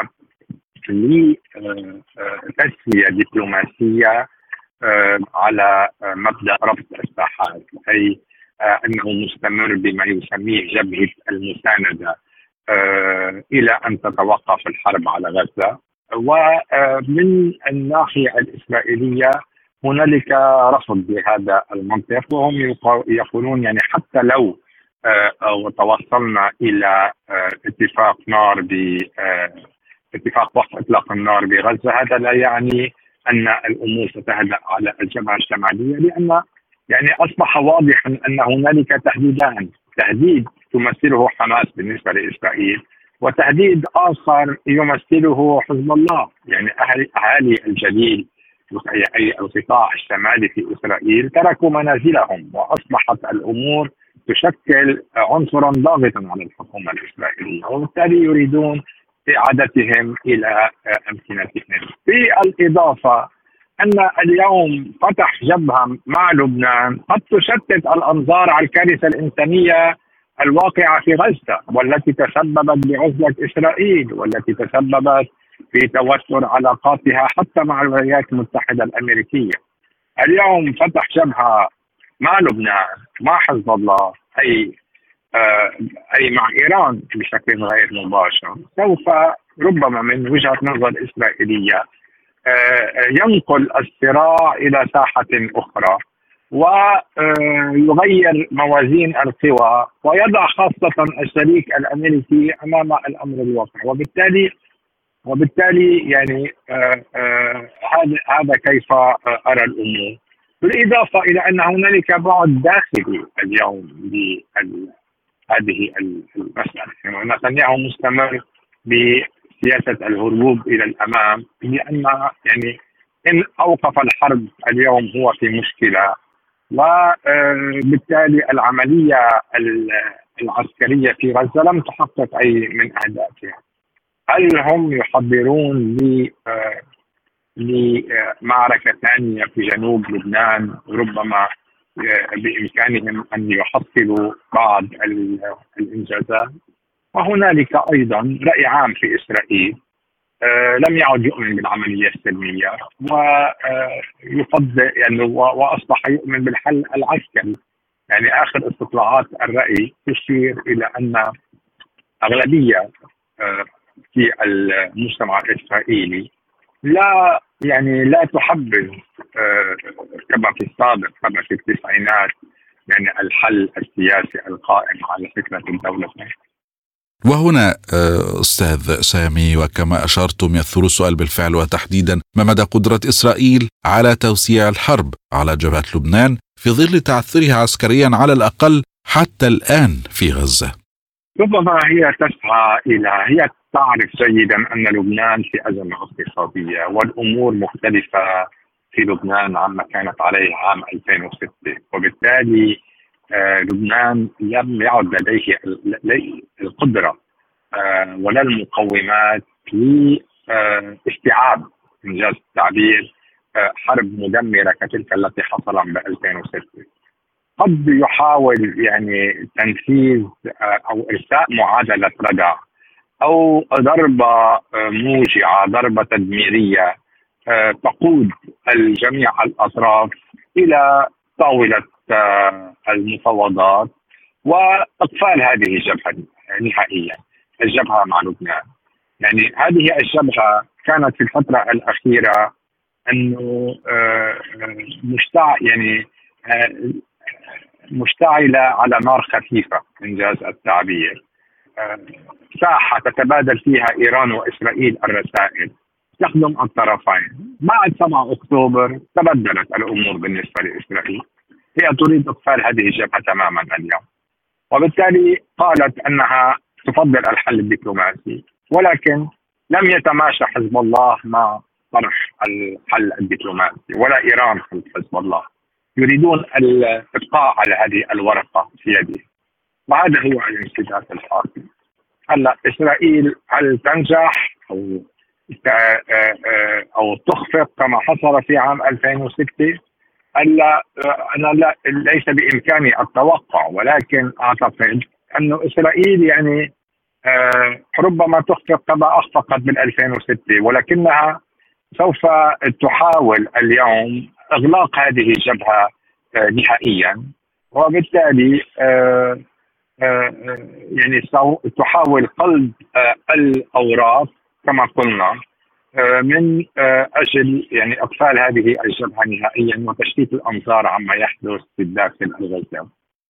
لتسوية دبلوماسية على مبدأ ربط الساحات، أي أنه مستمر بما يسميه جبهة المساندة إلى أن تتوقف الحرب على غزة. ومن الناحية الإسرائيلية هنالك رفض بهذا المنطق، وهم يقولون يعني حتى لو توصلنا إلى اتفاق نار اتفاق وقف إطلاق النار بغزة، هذا لا يعني أن الأمور ستهدأ على الجبهة الشمالية، لأن يعني أصبح واضحا أن هنالك تهديدان: تهديد تمثله حماس بالنسبة لإسرائيل، وتهديد آخر يمثله حزب الله. يعني أهالي الجليل أي القطاع الشمالي في إسرائيل تركوا منازلهم، وأصبحت الأمور تشكل عنصرا ضاغطا على الحكومة الإسرائيلية، وبالتالي يريدون إعادتهم إلى أمكنتهم. بالإضافة أن اليوم فتح جبهة مع لبنان قد تشتت الأنظار على الكارثة الإنسانية الواقعة في غزة، والتي تسببت بعزلة إسرائيل، والتي تسببت في توتر علاقاتها حتى مع الولايات المتحدة الأمريكية. اليوم فتح جبهة مع لبنان مع حزب الله أي مع إيران بشكل غير مباشر، سوف ربما من وجهة نظر إسرائيلية ينقل الصراع إلى ساحة أخرى، ويغير موازين القوى، ويضع خاصة الشريك الأمريكي أمام الأمر الواقع. وبالتالي يعني هذا كيف أرى الأمور. بالإضافة إلى أن هنالك بعد داخلي اليوم لهذه المسألة. يعني نتنياهو مستمر بسياسة الهروب إلى الأمام، لأن يعني إن أوقف الحرب اليوم هو في مشكلة، وبالتالي العملية العسكرية في غزة لم تحقق أي من أهدافها. هل هم يحضرون لمعركة ثانية في جنوب لبنان؟ ربما بإمكانهم أن يحصلوا بعض الإنجازات. وهنالك أيضا رأي عام في إسرائيل لم يعد يؤمن بالعملية السلمية، ويفضل يعني وأصبح يؤمن بالحل العسكري. يعني آخر استطلاعات الرأي تشير إلى أن أغلبية في المجتمع الإسرائيلي لا تحبذ كما في السابق، كما في التسعينات، يعني الحل السياسي القائم على فكرة الدولة. وهنا أستاذ سامي، وكما أشرتم يثور السؤال بالفعل، وتحديدا ما مدى قدرة إسرائيل على توسيع الحرب على جبهة لبنان في ظل تعثرها عسكريا على الأقل حتى الآن في غزة؟ ربما هي تعرف جيدا أن لبنان في أزمة اقتصادية، والأمور مختلفة في لبنان عما كانت عليه عام 2006، وبالتالي لبنان لم يعد لديه القدرة ولا المقومات لاستيعاب، إنجاز التعبير، حرب مدمرة كتلك التي حصل ب 2006. قد يحاول يعني تنفيذ أو إرساء معادلة ردع أو ضربة موجعة، ضربة تدميرية تقود الجميع الأطراف إلى طاولة المفاوضات وإقفال هذه الجبهة نهائيا، الجبهة مع لبنان. يعني هذه الجبهة كانت في الفترة الأخيرة أنه مشتعلة على نار خفيفة، إنجاز التعبير، ساحة تتبادل فيها إيران وإسرائيل الرسائل تخدم الطرفين. بعد 7 أكتوبر تبدلت الأمور بالنسبة لإسرائيل، هي تريد إقفال هذه الجبهة تماما اليوم، وبالتالي قالت أنها تفضل الحل الدبلوماسي، ولكن لم يتماشى حزب الله مع طرح الحل الدبلوماسي، ولا إيران خلف حزب الله، يريدون الإبقاء على هذه الورقة في يده، وهذا هو الانسداد الحاكم. هلا إسرائيل هل تنجح أو تخفق كما حصل في عام 2006؟ هلا أنا ليس بإمكاني التوقع، ولكن أعتقد أن إسرائيل يعني ربما تخفق كما أخفقت بال 2006، ولكنها سوف تحاول اليوم إغلاق هذه الجبهة نهائيا، وبالتالي يعني تحاول قلب الأوراق كما قلنا من أجل يعني إقفال هذه الجبهة نهائيا وتشتيت الأنظار عما يحدث في الداخل الغزاوي.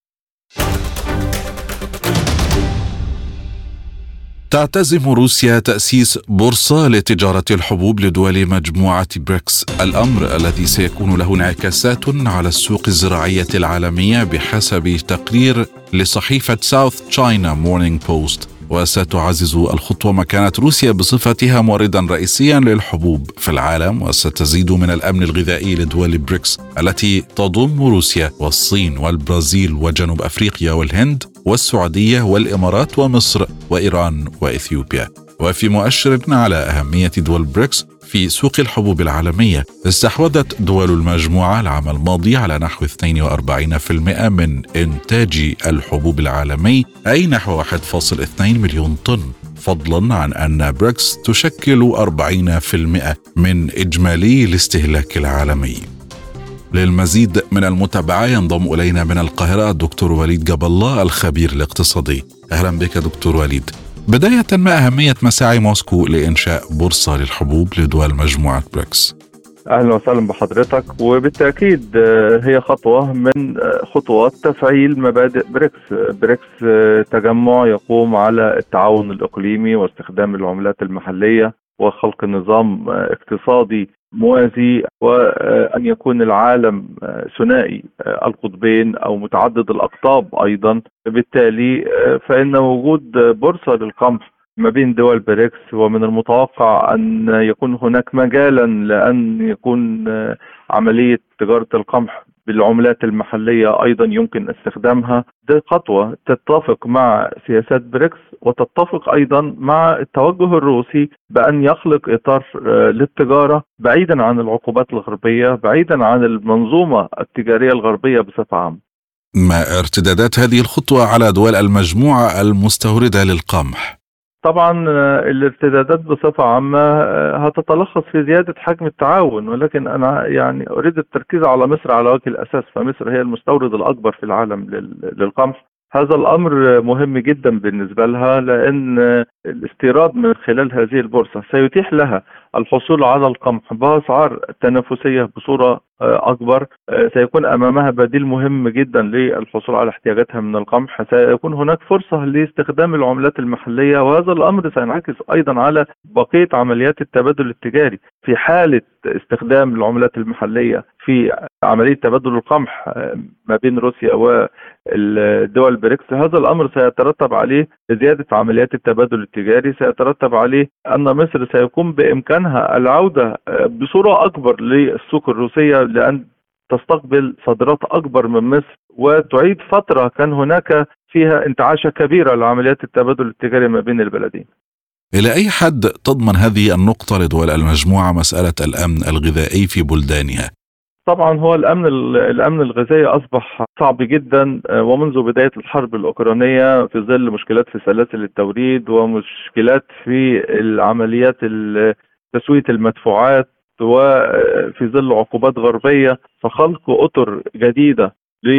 تعتزم روسيا تأسيس بورصة لتجارة الحبوب لدول مجموعة بريكس، الأمر الذي سيكون له انعكاسات على السوق الزراعية العالمية بحسب تقرير لصحيفة ساوث تشاينا مورنينج بوست. وستعزز الخطوة مكانة روسيا بصفتها موردا رئيسيا للحبوب في العالم، وستزيد من الأمن الغذائي لدول بريكس التي تضم روسيا والصين والبرازيل وجنوب أفريقيا والهند والسعودية والإمارات ومصر وإيران وإثيوبيا. وفي مؤشر على أهمية دول بريكس في سوق الحبوب العالمية، استحوذت دول المجموعة العام الماضي على نحو 42% من إنتاج الحبوب العالمي، أي نحو 1.2 مليون طن، فضلا عن أن بريكس تشكل 40% من إجمالي الاستهلاك العالمي. للمزيد من المتابعة ينضم إلينا من القاهرة الدكتور وليد جاب الله الخبير الاقتصادي. أهلا بك دكتور وليد. بداية، ما أهمية مساعي موسكو لإنشاء بورصة للحبوب لدول مجموعة بريكس؟ أهلا وسهلا بحضرتك. وبالتأكيد هي خطوة من خطوات تفعيل مبادئ بريكس. بريكس تجمع يقوم على التعاون الإقليمي واستخدام العملات المحلية وخلق نظام اقتصادي موازي، وأن يكون العالم ثنائي القطبين أو متعدد الأقطاب أيضا. بالتالي فإن وجود بورصة للقمح ما بين دول بريكس، ومن المتوقع أن يكون هناك مجالا لأن يكون عملية تجارة القمح بالعملات المحلية أيضا يمكن استخدامها. دي خطوة تتفق مع سياسات بريكس وتتفق أيضا مع التوجه الروسي بأن يخلق إطار للتجارة بعيدا عن العقوبات الغربية، بعيدا عن المنظومة التجارية الغربية بصفة عامة. ما ارتدادات هذه الخطوة على دول المجموعة المستوردة للقمح؟ طبعا الارتدادات بصفة عامة هتتلخص في زيادة حجم التعاون، ولكن أنا يعني أريد التركيز على مصر على وجه الأساس، فمصر هي المستورد الأكبر في العالم للقمح. هذا الأمر مهم جدا بالنسبة لها، لأن الاستيراد من خلال هذه البورصة سيتيح لها الحصول على القمح بأسعار تنافسية بصورة أكبر. سيكون أمامها بديل مهم جدا للحصول على احتياجاتها من القمح. سيكون هناك فرصة لاستخدام العملات المحلية، وهذا الأمر سينعكس أيضا على بقية عمليات التبادل التجاري. في حالة استخدام العملات المحلية في عملية تبادل القمح ما بين روسيا والدول بريكس، هذا الأمر سيترتب عليه زيادة عمليات التبادل التجاري، سيترتب عليه أن مصر سيكون بإمكانها العودة بصورة أكبر للسوق الروسية، لأن تستقبل صادرات أكبر من مصر وتعيد فترة كان هناك فيها انتعاشة كبيرة لعمليات التبادل التجاري ما بين البلدين. إلى أي حد تضمن هذه النقطة لدول المجموعة مسألة الأمن الغذائي في بلدانها؟ طبعا هو الأمن الغذائي أصبح صعب جدا، ومنذ بداية الحرب الأوكرانية في ظل مشكلات في سلاسل التوريد ومشكلات في العمليات تسوية المدفوعات، وفي ظل عقوبات غربية، فخلق أطر جديدة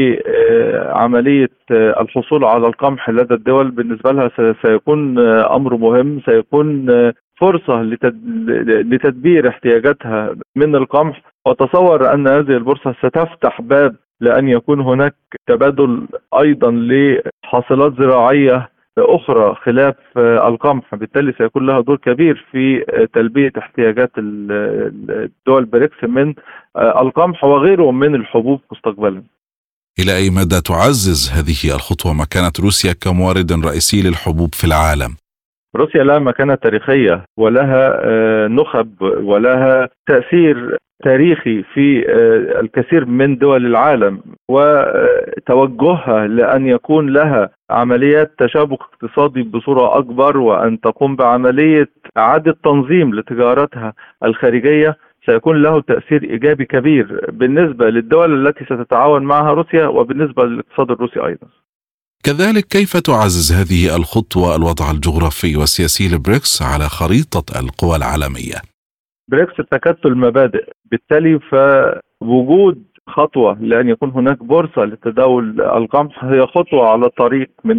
لعملية الحصول على القمح لدى الدول بالنسبة لها سيكون أمر مهم، سيكون فرصة لتدبير احتياجاتها من القمح. وتصور أن هذه البورصة ستفتح باب لأن يكون هناك تبادل أيضا لحاصلات زراعية أخرى خلاف القمح، بالتالي سيكون لها دور كبير في تلبية احتياجات الدول بريكس من القمح وغيره من الحبوب مستقبلا. إلى أي مدى تعزز هذه الخطوة مكانة روسيا كمورد رئيسي للحبوب في العالم؟ روسيا لها مكانة تاريخية ولها نخب ولها تأثير تاريخي في الكثير من دول العالم، وتوجهها لأن يكون لها عمليات تشابك اقتصادي بصورة أكبر، وأن تقوم بعملية إعادة تنظيم لتجارتها الخارجية سيكون له تأثير إيجابي كبير بالنسبة للدول التي ستتعاون معها روسيا وبالنسبة للاقتصاد الروسي أيضا. كذلك كيف تعزز هذه الخطوة الوضع الجغرافي والسياسي لبريكس على خريطة القوى العالمية؟ بريكس تكتل مبادئ، بالتالي فوجود خطوة لأن يكون هناك بورصة لتداول القمح هي خطوة على الطريق من أجل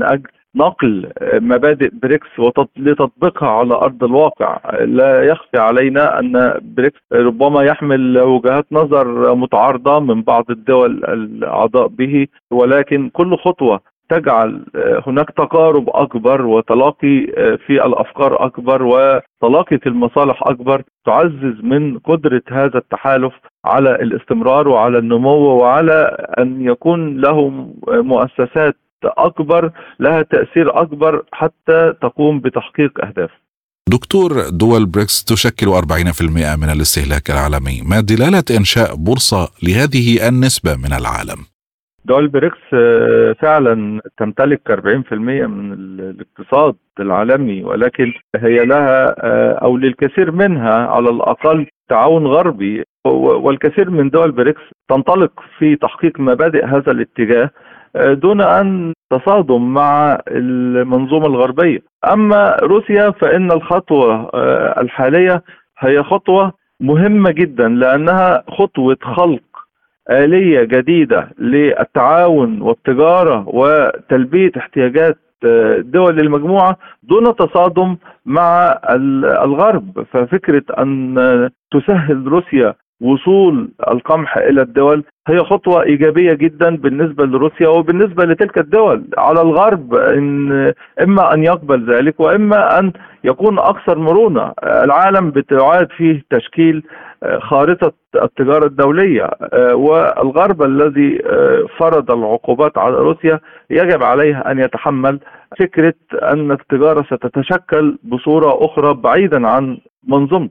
نقل مبادئ بريكس لتطبيقها على أرض الواقع. لا يخفى علينا أن بريكس ربما يحمل وجهات نظر متعارضة من بعض الدول الأعضاء به، ولكن كل خطوة تجعل هناك تقارب أكبر وتلاقي في الأفكار أكبر وتلاقي في المصالح أكبر تعزز من قدرة هذا التحالف على الاستمرار وعلى النمو وعلى أن يكون له مؤسسات أكبر لها تأثير أكبر حتى تقوم بتحقيق أهداف. دكتور، دول بريكس تشكل 40% من الاستهلاك العالمي، ما دلالة إنشاء بورصة لهذه النسبة من العالم؟ دول بريكس فعلا تمتلك 40% من الاقتصاد العالمي، ولكن هي لها أو للكثير منها على الأقل تعاون غربي، والكثير من دول بريكس تنطلق في تحقيق مبادئ هذا الاتجاه دون أن تصادم مع المنظومة الغربية. أما روسيا فإن الخطوة الحالية هي خطوة مهمة جدا، لأنها خطوة خلق آلية جديدة للتعاون والتجارة وتلبية احتياجات دول المجموعة دون تصادم مع الغرب. ففكرة أن تسهل روسيا وصول القمح إلى الدول هي خطوة إيجابية جدا بالنسبة لروسيا وبالنسبة لتلك الدول. على الغرب إما أن يقبل ذلك وإما أن يكون أكثر مرونة. العالم بتعاد فيه تشكيل خارطة التجارة الدولية، والغرب الذي فرض العقوبات على روسيا يجب عليه أن يتحمل فكرة أن التجارة ستتشكل بصورة أخرى بعيدا عن منظومته.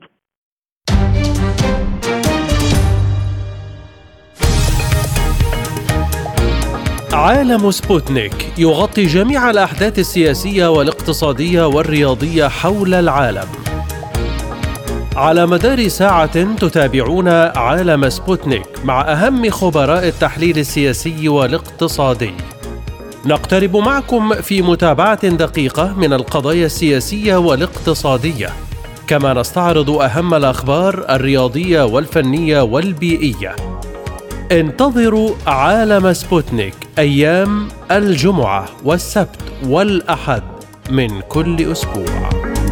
عالم سبوتنيك يغطي جميع الأحداث السياسية والاقتصادية والرياضية حول العالم. على مدار ساعة تتابعون عالم سبوتنيك مع أهم خبراء التحليل السياسي والاقتصادي. نقترب معكم في متابعة دقيقة من القضايا السياسية والاقتصادية، كما نستعرض أهم الأخبار الرياضية والفنية والبيئية. انتظروا عالم سبوتنيك أيام الجمعة والسبت والأحد من كل أسبوع.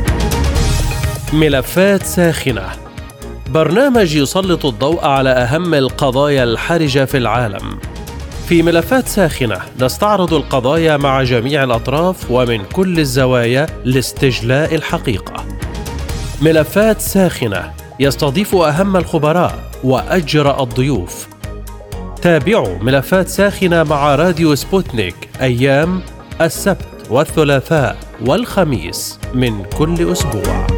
ملفات ساخنة، برنامج يسلط الضوء على أهم القضايا الحرجة في العالم. في ملفات ساخنة نستعرض القضايا مع جميع الأطراف ومن كل الزوايا لاستجلاء الحقيقة. ملفات ساخنة يستضيف أهم الخبراء وأجرأ الضيوف. تابعوا ملفات ساخنة مع راديو سبوتنيك أيام السبت والثلاثاء والخميس من كل أسبوع.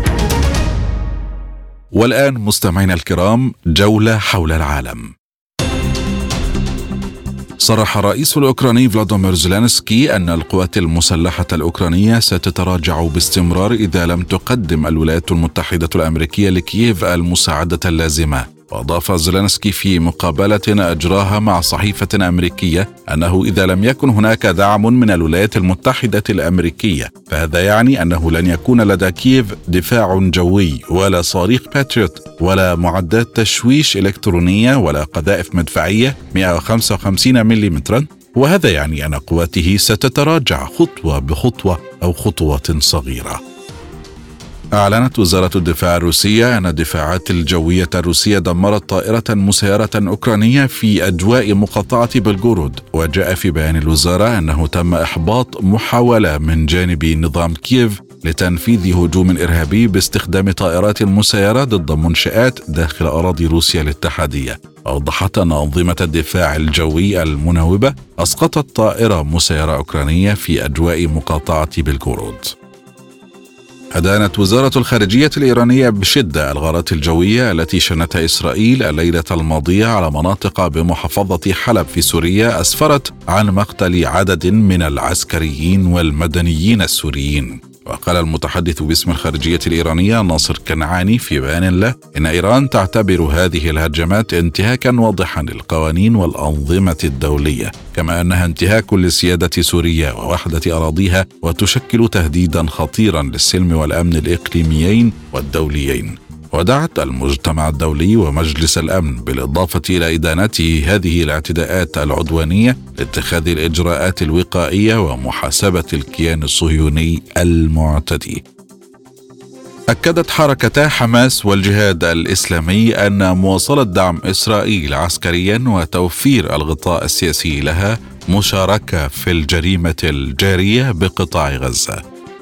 والآن مستمعينا الكرام، جولة حول العالم. صرح الرئيس الأوكراني فلاديمير زيلينسكي أن القوات المسلحة الأوكرانية ستتراجع باستمرار إذا لم تقدم الولايات المتحدة الأمريكية لكييف المساعدة اللازمة. وأضاف زيلينسكي في مقابلة أجراها مع صحيفة أمريكية أنه إذا لم يكن هناك دعم من الولايات المتحدة الأمريكية فهذا يعني أنه لن يكون لدى كييف دفاع جوي ولا صواريخ باتريوت ولا معدات تشويش إلكترونية ولا قذائف مدفعية 155 ملم، وهذا يعني أن قواته ستتراجع خطوة بخطوة أو خطوة صغيرة. أعلنت وزارة الدفاع الروسية أن الدفاعات الجوية الروسية دمرت طائرة مسيرة أوكرانية في أجواء مقاطعة بلغورود. وجاء في بيان الوزارة أنه تم إحباط محاولة من جانب نظام كييف لتنفيذ هجوم إرهابي باستخدام طائرات مسيرة ضد منشآت داخل أراضي روسيا الاتحادية. أوضحت أن أنظمة الدفاع الجوي المناوبة أسقطت طائرة مسيرة أوكرانية في أجواء مقاطعة بلغورود. أدانت وزارة الخارجية الإيرانية بشدة الغارات الجوية التي شنتها إسرائيل الليلة الماضية على مناطق بمحافظة حلب في سوريا أسفرت عن مقتل عدد من العسكريين والمدنيين السوريين. وقال المتحدث باسم الخارجية الإيرانية ناصر كنعاني في بيان له إن إيران تعتبر هذه الهجمات انتهاكا واضحا للقوانين والأنظمة الدولية، كما أنها انتهاك لسيادة سوريا ووحدة أراضيها وتشكل تهديدا خطيرا للسلم والأمن الإقليميين والدوليين. ودعت المجتمع الدولي ومجلس الأمن بالإضافة إلى إدانته هذه الاعتداءات العدوانية لاتخاذ الإجراءات الوقائية ومحاسبة الكيان الصهيوني المعتدي. أكدت حركتا حماس والجهاد الإسلامي أن مواصلة دعم إسرائيل عسكريا وتوفير الغطاء السياسي لها مشاركة في الجريمة الجارية بقطاع غزة.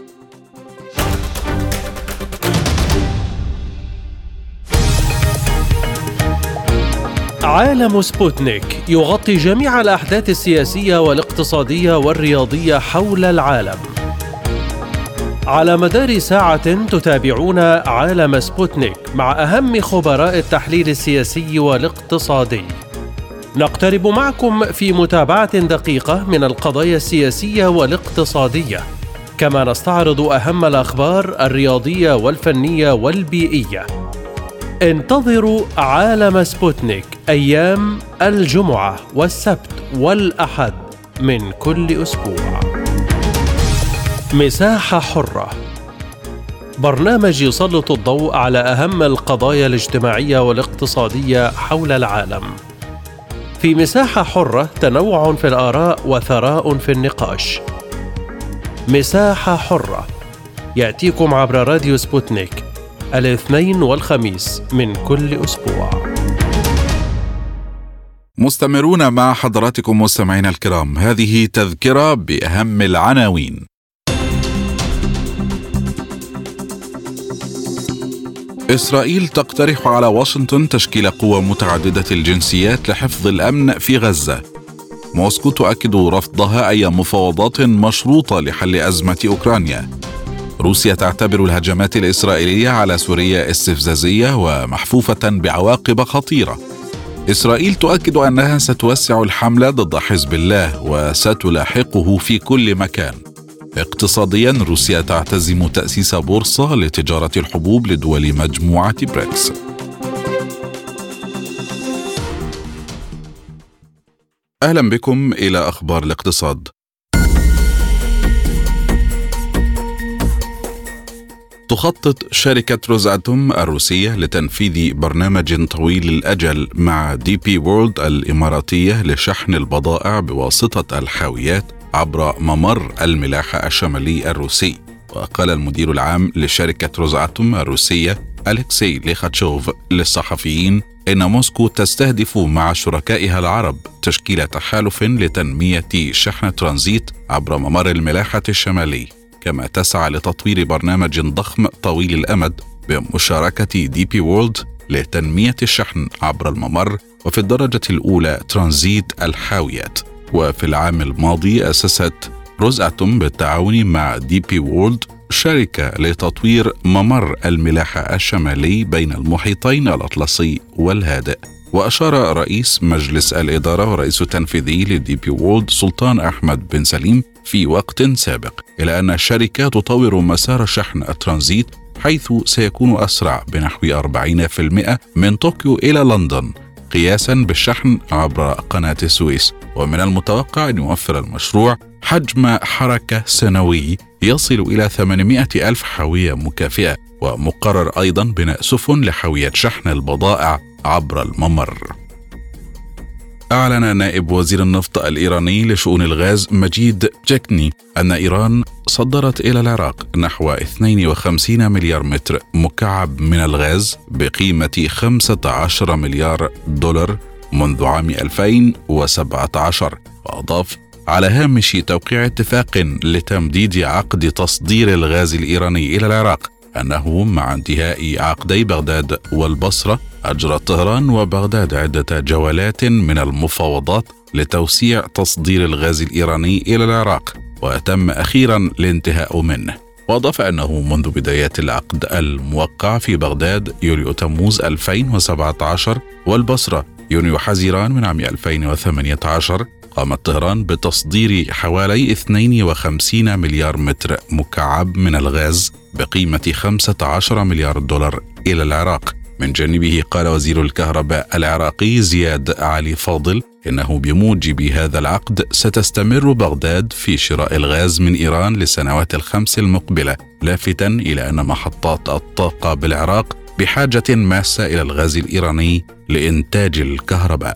عالم سبوتنيك يغطي جميع الأحداث السياسية والاقتصادية والرياضية حول العالم. على مدار ساعة تتابعون عالم سبوتنيك مع أهم خبراء التحليل السياسي والاقتصادي. نقترب معكم في متابعة دقيقة من القضايا السياسية والاقتصادية، كما نستعرض أهم الأخبار الرياضية والفنية والبيئية. انتظروا عالم سبوتنيك أيام الجمعة والسبت والأحد من كل أسبوع. مساحة حرة، برنامج يسلط الضوء على أهم القضايا الاجتماعية والاقتصادية حول العالم. في مساحة حرة تنوع في الآراء وثراء في النقاش. مساحة حرة يأتيكم عبر راديو سبوتنيك الاثنين والخميس من كل أسبوع. مستمرون مع حضراتكم مستمعينا الكرام، هذه تذكرة بأهم العناوين. إسرائيل تقترح على واشنطن تشكيل قوى متعددة الجنسيات لحفظ الأمن في غزة. موسكو تؤكد رفضها أي مفاوضات مشروطة لحل أزمة أوكرانيا. روسيا تعتبر الهجمات الإسرائيلية على سوريا استفزازية ومحفوفة بعواقب خطيرة. إسرائيل تؤكد أنها ستوسع الحملة ضد حزب الله وستلاحقه في كل مكان. اقتصاديا، روسيا تعتزم تأسيس بورصة لتجارة الحبوب لدول مجموعة بريكس. أهلا بكم إلى أخبار الاقتصاد. تخطط شركة روزاتوم الروسية لتنفيذ برنامج طويل الأجل مع دي بي وورلد الإماراتية لشحن البضائع بواسطة الحاويات عبر ممر الملاحة الشمالي الروسي. وقال المدير العام لشركة روزاتوم الروسية أليكسي ليخاتشوف للصحفيين إن موسكو تستهدف مع شركائها العرب تشكيل تحالف لتنمية شحن ترانزيت عبر ممر الملاحة الشمالي، كما تسعى لتطوير برنامج ضخم طويل الأمد بمشاركة دي بي وورلد لتنمية الشحن عبر الممر وفي الدرجة الأولى ترانزيت الحاويات. وفي العام الماضي أسست روزاتوم بالتعاون مع دي بي وورلد شركة لتطوير ممر الملاحة الشمالي بين المحيطين الأطلسي والهادئ. وأشار رئيس مجلس الإدارة ورئيس التنفيذي لدي بي وورلد سلطان أحمد بن سليم في وقت سابق إلى أن الشركة تطور مسار شحن الترانزيت حيث سيكون أسرع بنحو 40% من طوكيو إلى لندن قياسا بالشحن عبر قناة السويس. ومن المتوقع أن يوفر المشروع حجم حركة سنوي يصل إلى 800 ألف حاوية مكافئة. ومقرر أيضا بناء سفن لحاوية شحن البضائع عبر الممر. أعلن نائب وزير النفط الإيراني لشؤون الغاز مجيد جكني أن إيران صدرت إلى العراق نحو 52 مليار متر مكعب من الغاز بقيمة 15 مليار دولار منذ عام 2017. وأضاف على هامش توقيع اتفاق لتمديد عقد تصدير الغاز الإيراني إلى العراق أنه مع انتهاء عقدي بغداد والبصرة أجرت طهران وبغداد عدة جولات من المفاوضات لتوسيع تصدير الغاز الإيراني إلى العراق وتم أخيرا الانتهاء منه. وأضاف أنه منذ بدايات العقد الموقع في بغداد يوليو تموز 2017 والبصرة يونيو حزيران من عام 2018 قامت طهران بتصدير حوالي 52 مليار متر مكعب من الغاز بقيمة 15 مليار دولار إلى العراق. من جانبه قال وزير الكهرباء العراقي زياد علي فاضل إنه بموجب هذا العقد ستستمر بغداد في شراء الغاز من إيران للسنوات الخمس المقبلة، لافتا إلى أن محطات الطاقة بالعراق بحاجة ماسة إلى الغاز الإيراني لإنتاج الكهرباء.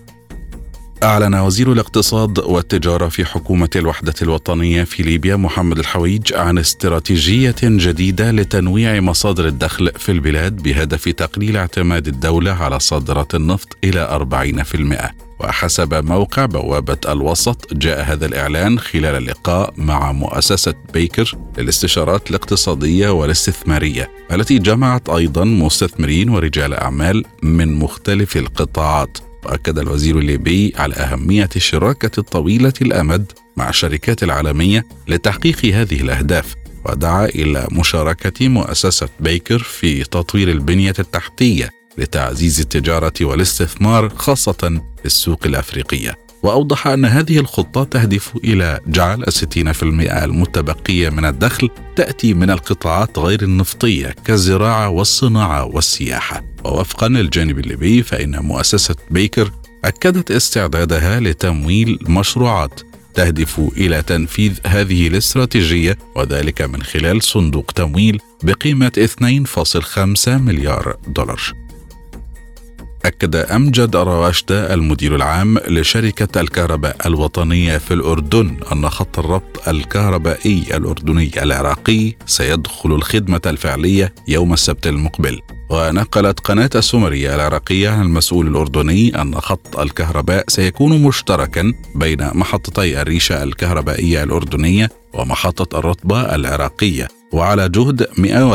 أعلن وزير الاقتصاد والتجارة في حكومة الوحدة الوطنية في ليبيا محمد الحويج عن استراتيجية جديدة لتنويع مصادر الدخل في البلاد بهدف تقليل اعتماد الدولة على صادرات النفط إلى 40%. وحسب موقع بوابة الوسط جاء هذا الإعلان خلال لقاء مع مؤسسة بيكر للاستشارات الاقتصادية والاستثمارية التي جمعت أيضا مستثمرين ورجال أعمال من مختلف القطاعات. وأكد الوزير الليبي على أهمية الشراكة الطويلة الأمد مع الشركات العالمية لتحقيق هذه الأهداف، ودعا إلى مشاركة مؤسسة بيكر في تطوير البنية التحتية لتعزيز التجارة والاستثمار خاصة في السوق الأفريقية. وأوضح أن هذه الخطة تهدف إلى جعل 60% المتبقية من الدخل تأتي من القطاعات غير النفطية كالزراعة والصناعة والسياحة. ووفقا للجانب الليبي فإن مؤسسة بيكر أكدت استعدادها لتمويل مشروعات تهدف إلى تنفيذ هذه الاستراتيجية، وذلك من خلال صندوق تمويل بقيمة 2.5 مليار دولار. أكد أمجد رواشدة المدير العام لشركة الكهرباء الوطنية في الأردن أن خط الربط الكهربائي الأردني العراقي سيدخل الخدمة الفعلية يوم السبت المقبل. ونقلت قناة السومرية العراقية عن المسؤول الأردني أن خط الكهرباء سيكون مشتركا بين محطتي الريشة الكهربائية الأردنية ومحطة الرطبة العراقية، وعلى جهد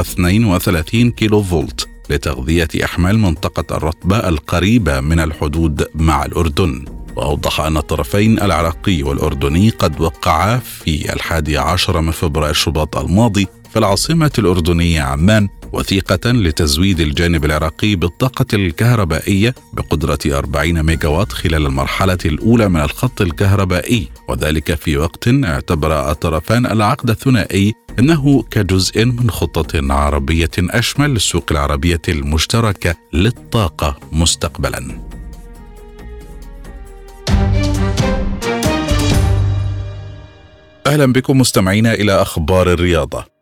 132 كيلو فولت لتغذية أحمال منطقة الرطبة القريبة من الحدود مع الأردن. وأوضح أن الطرفين العراقي والأردني قد وقعا في 11 من فبراير شباط الماضي في العاصمة الأردنية عمان وثيقة لتزويد الجانب العراقي بالطاقة الكهربائية بقدرة 40 ميجاوات خلال المرحلة الأولى من الخط الكهربائي، وذلك في وقت اعتبر الطرفان العقد الثنائي إنه كجزء من خطة عربية أشمل للسوق العربية المشتركة للطاقة مستقبلاً. أهلا بكم مستمعينا إلى أخبار الرياضة.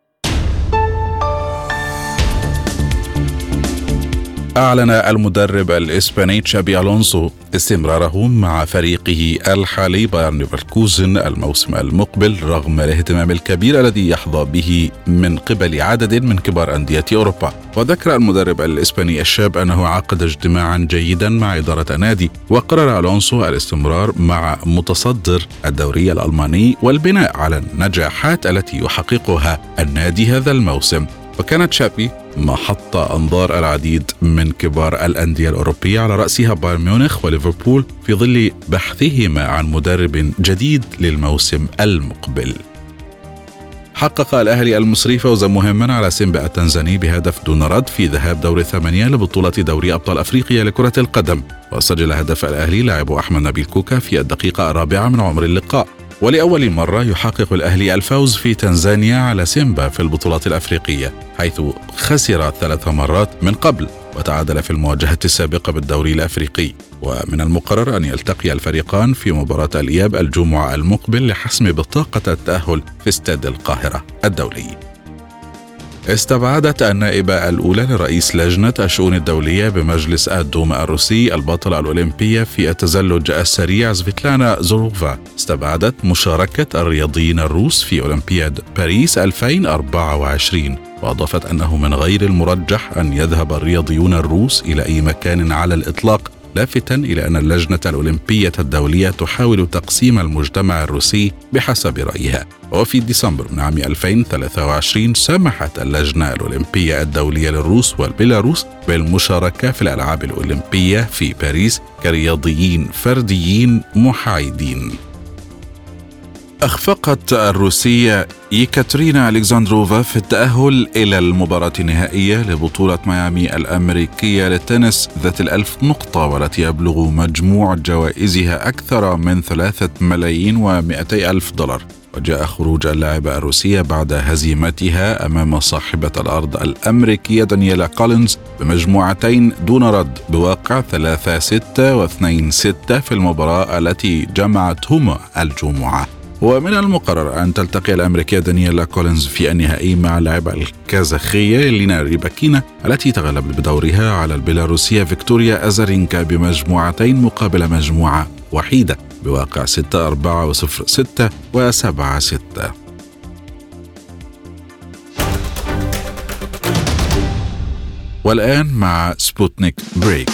أعلن المدرب الإسباني تشابي ألونسو استمراره مع فريقه الحالي بايرن ليفركوزن الموسم المقبل رغم الاهتمام الكبير الذي يحظى به من قبل عدد من كبار أندية أوروبا. وذكر المدرب الإسباني الشاب أنه عقد اجتماعا جيدا مع إدارة النادي، وقرر ألونسو الاستمرار مع متصدر الدوري الألماني والبناء على النجاحات التي يحققها النادي هذا الموسم. وكان تشابي محط أنظار العديد من كبار الأندية الأوروبية على رأسها بايرن ميونخ وليفربول في ظل بحثهما عن مدرب جديد للموسم المقبل. حقق الأهلي المصري فوزا مهما على سيمبا التنزاني بهدف دون رد في ذهاب دور 8 لبطولة دوري أبطال أفريقيا لكرة القدم. وسجل هدف الأهلي لاعب أحمد نبيل كوكا في الدقيقة 4 من عمر اللقاء. ولأول مرة يحقق الأهلي الفوز في تنزانيا على سيمبا في البطولات الأفريقية، حيث خسر 3 مرات من قبل وتعادل في المواجهة السابقة بالدوري الأفريقي. ومن المقرر أن يلتقي الفريقان في مباراة الإياب الجمعة المقبل لحسم بطاقة التأهل في استاد القاهرة الدولي. استبعدت النائبة الأولى لرئيس لجنة الشؤون الدولية بمجلس الدوما الروسي البطلة الأولمبية في التزلج السريع سفيتلانا زوروفا استبعدت مشاركة الرياضيين الروس في أولمبياد باريس 2024، وأضافت أنه من غير المرجح أن يذهب الرياضيون الروس إلى أي مكان على الإطلاق، لافتا إلى أن اللجنة الأولمبية الدولية تحاول تقسيم المجتمع الروسي بحسب رأيها. وفي ديسمبر من عام 2023 سمحت اللجنة الأولمبية الدولية للروس والبيلاروس بالمشاركة في الألعاب الأولمبية في باريس كرياضيين فرديين محايدين. أخفقت الروسية يكاترينا ألكساندروفا في التأهل إلى المباراة النهائية لبطولة ميامي الأمريكية للتنس ذات 1000 نقطة، والتي يبلغ مجموع جوائزها أكثر من 3,200,000 دولار. وجاء خروج اللاعبة الروسية بعد هزيمتها أمام صاحبة الأرض الأمريكية دانييلا كولينز بمجموعتين دون رد بواقع 3-6 و2-6 في المباراة التي جمعتهما الجمعة. ومن المقرر أن تلتقي الأمريكية دانييلا كولينز في النهائي مع اللاعبة الكازاخية لينا ريباكينا التي تغلب بدورها على البيلاروسية فيكتوريا أزارينكا بمجموعتين مقابل مجموعة وحيدة بواقع 6-4 و0-6 و7-6. والآن مع سبوتنيك بريك.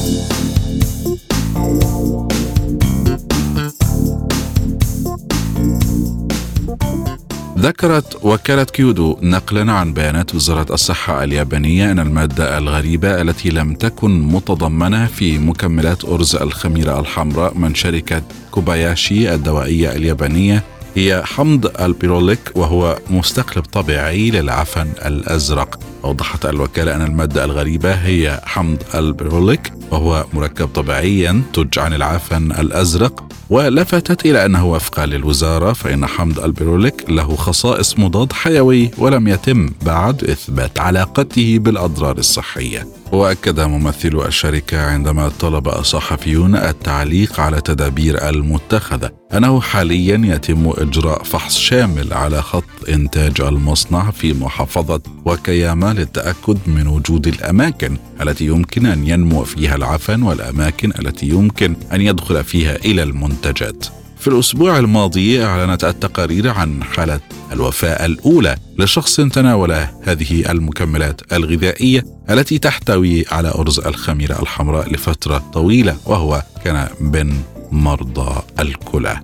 ذكرت وكالة كيودو نقلا عن بيانات وزارة الصحة اليابانية أن المادة الغريبة التي لم تكن متضمنة في مكملات أرز الخميرة الحمراء من شركة كوباياشي الدوائية اليابانية هي حمض البيروليك، وهو مستقلب طبيعي للعفن الأزرق. أوضحت الوكالة أن المادة الغريبة هي حمض البيروليك، وهو مركب طبيعي ينتج عن العفن الأزرق. ولفتت إلى أنه وفقا للوزارة فإن حمض البيروليك له خصائص مضاد حيوي ولم يتم بعد إثبات علاقته بالأضرار الصحية. وأكد ممثل الشركة عندما طلب الصحفيون التعليق على التدابير المتخذة أنه حاليا يتم إجراء فحص شامل على خط إنتاج المصنع في محافظة وكياما للتأكد من وجود الأماكن التي يمكن أن ينمو فيها العفن والأماكن التي يمكن أن يدخل فيها إلى المنتجات. في الأسبوع الماضي أعلنت التقارير عن حالة الوفاة الأولى لشخص تناول هذه المكملات الغذائية التي تحتوي على أرز الخميرة الحمراء لفترة طويلة، وهو كان من مرضى الكلى.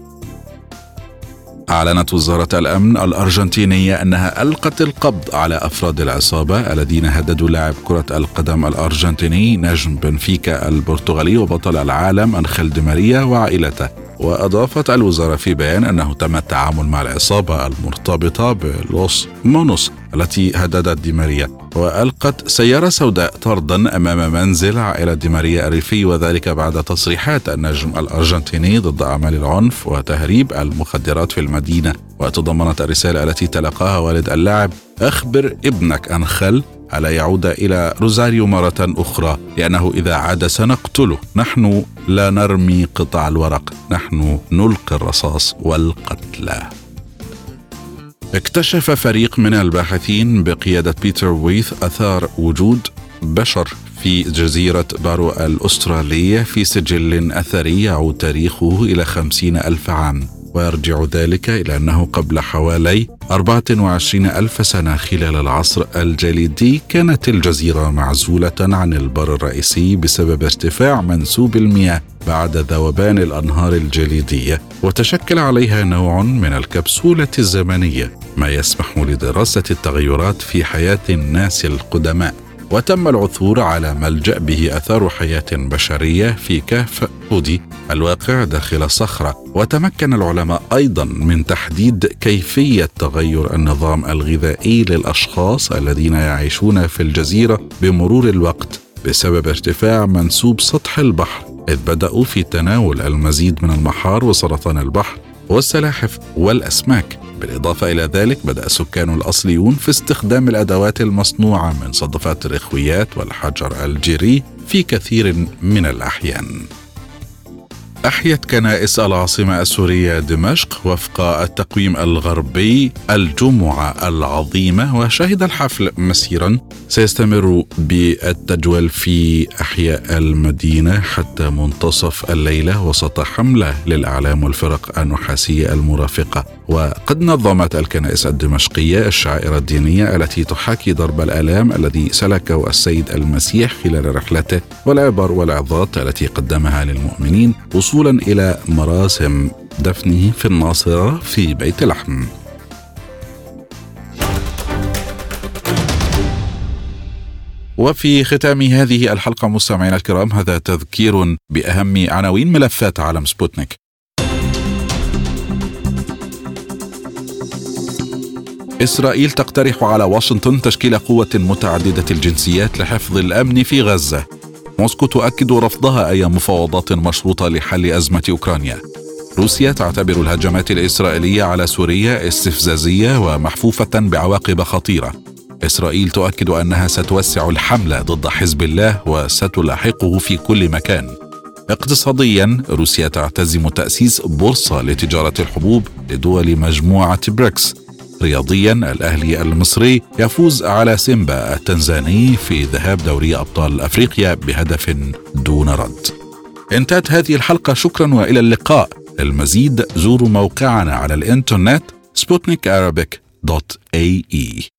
أعلنت وزارة الأمن الأرجنتينية أنها ألقت القبض على أفراد العصابة الذين هددوا لاعب كرة القدم الأرجنتيني نجم بنفيكا البرتغالي وبطل العالم أنخيل دي ماريا وعائلته. وأضافت الوزارة في بيان أنه تم التعامل مع العصابة المرتبطة بلوس مونوس التي هددت دي ماريا، وألقت سيارة سوداء طردا أمام منزل عائلة دي ماريا الريفي، وذلك بعد تصريحات النجم الأرجنتيني ضد أعمال العنف وتهريب المخدرات في المدينة. وتضمنت الرسالة التي تلقاها والد اللاعب: أخبر ابنك أنخيل ألا يعود إلى روزاريو مرة أخرى، لأنه إذا عاد سنقتله. نحن لا نرمي قطع الورق، نحن نلقي الرصاص والقتلى. اكتشف فريق من الباحثين بقيادة بيتر ويث أثار وجود بشر في جزيرة بارو الأسترالية في سجل أثري يعود تاريخه إلى 50,000 عام، ويرجع ذلك إلى أنه قبل حوالي 24,000 سنة خلال العصر الجليدي كانت الجزيرة معزولة عن البر الرئيسي بسبب ارتفاع منسوب المياه بعد ذوبان الأنهار الجليدية، وتشكل عليها نوع من الكبسولة الزمنية ما يسمح لدراسة التغيرات في حياة الناس القدماء. وتم العثور على ملجأ به أثار حياة بشرية في كهف هودي الواقع داخل صخرة. وتمكن العلماء أيضا من تحديد كيفية تغير النظام الغذائي للأشخاص الذين يعيشون في الجزيرة بمرور الوقت بسبب ارتفاع منسوب سطح البحر، إذ بدأوا في تناول المزيد من المحار وسرطان البحر والسلاحف والأسماك. بالإضافة إلى ذلك بدأ السكان الأصليون في استخدام الأدوات المصنوعة من صدفات الرخويات والحجر الجيري في كثير من الأحيان. أحيت كنائس العاصمة السورية دمشق وفق التقويم الغربي الجمعة العظيمة، وشهد الحفل مسيرا سيستمر بالتجوال في أحياء المدينة حتى منتصف الليلة وسط حملة للأعلام والفرق النحاسية المرافقة. وقد نظمت الكنائس الدمشقية الشعائر الدينية التي تحاكي ضرب الآلام الذي سلكه السيد المسيح خلال رحلته والعبر والعظات التي قدمها للمؤمنين وصولا إلى مراسم دفنه في الناصرة في بيت لحم. وفي ختام هذه الحلقة مستمعينا الكرام هذا تذكير بأهم عناوين ملفات عالم سبوتنيك. إسرائيل تقترح على واشنطن تشكيل قوة متعددة الجنسيات لحفظ الأمن في غزة. موسكو تؤكد رفضها أي مفاوضات مشروطة لحل أزمة أوكرانيا. روسيا تعتبر الهجمات الإسرائيلية على سوريا استفزازية ومحفوفة بعواقب خطيرة. إسرائيل تؤكد أنها ستوسع الحملة ضد حزب الله وستلاحقه في كل مكان. اقتصاديا، روسيا تعتزم تأسيس بورصة لتجارة الحبوب لدول مجموعة بريكس. رياضيا، الأهلي المصري يفوز على سيمبا التنزاني في ذهاب دوري أبطال أفريقيا بهدف دون رد. انتهت هذه الحلقة، شكرا وإلى اللقاء. المزيد زوروا موقعنا على الإنترنت sputnikarabic.ae.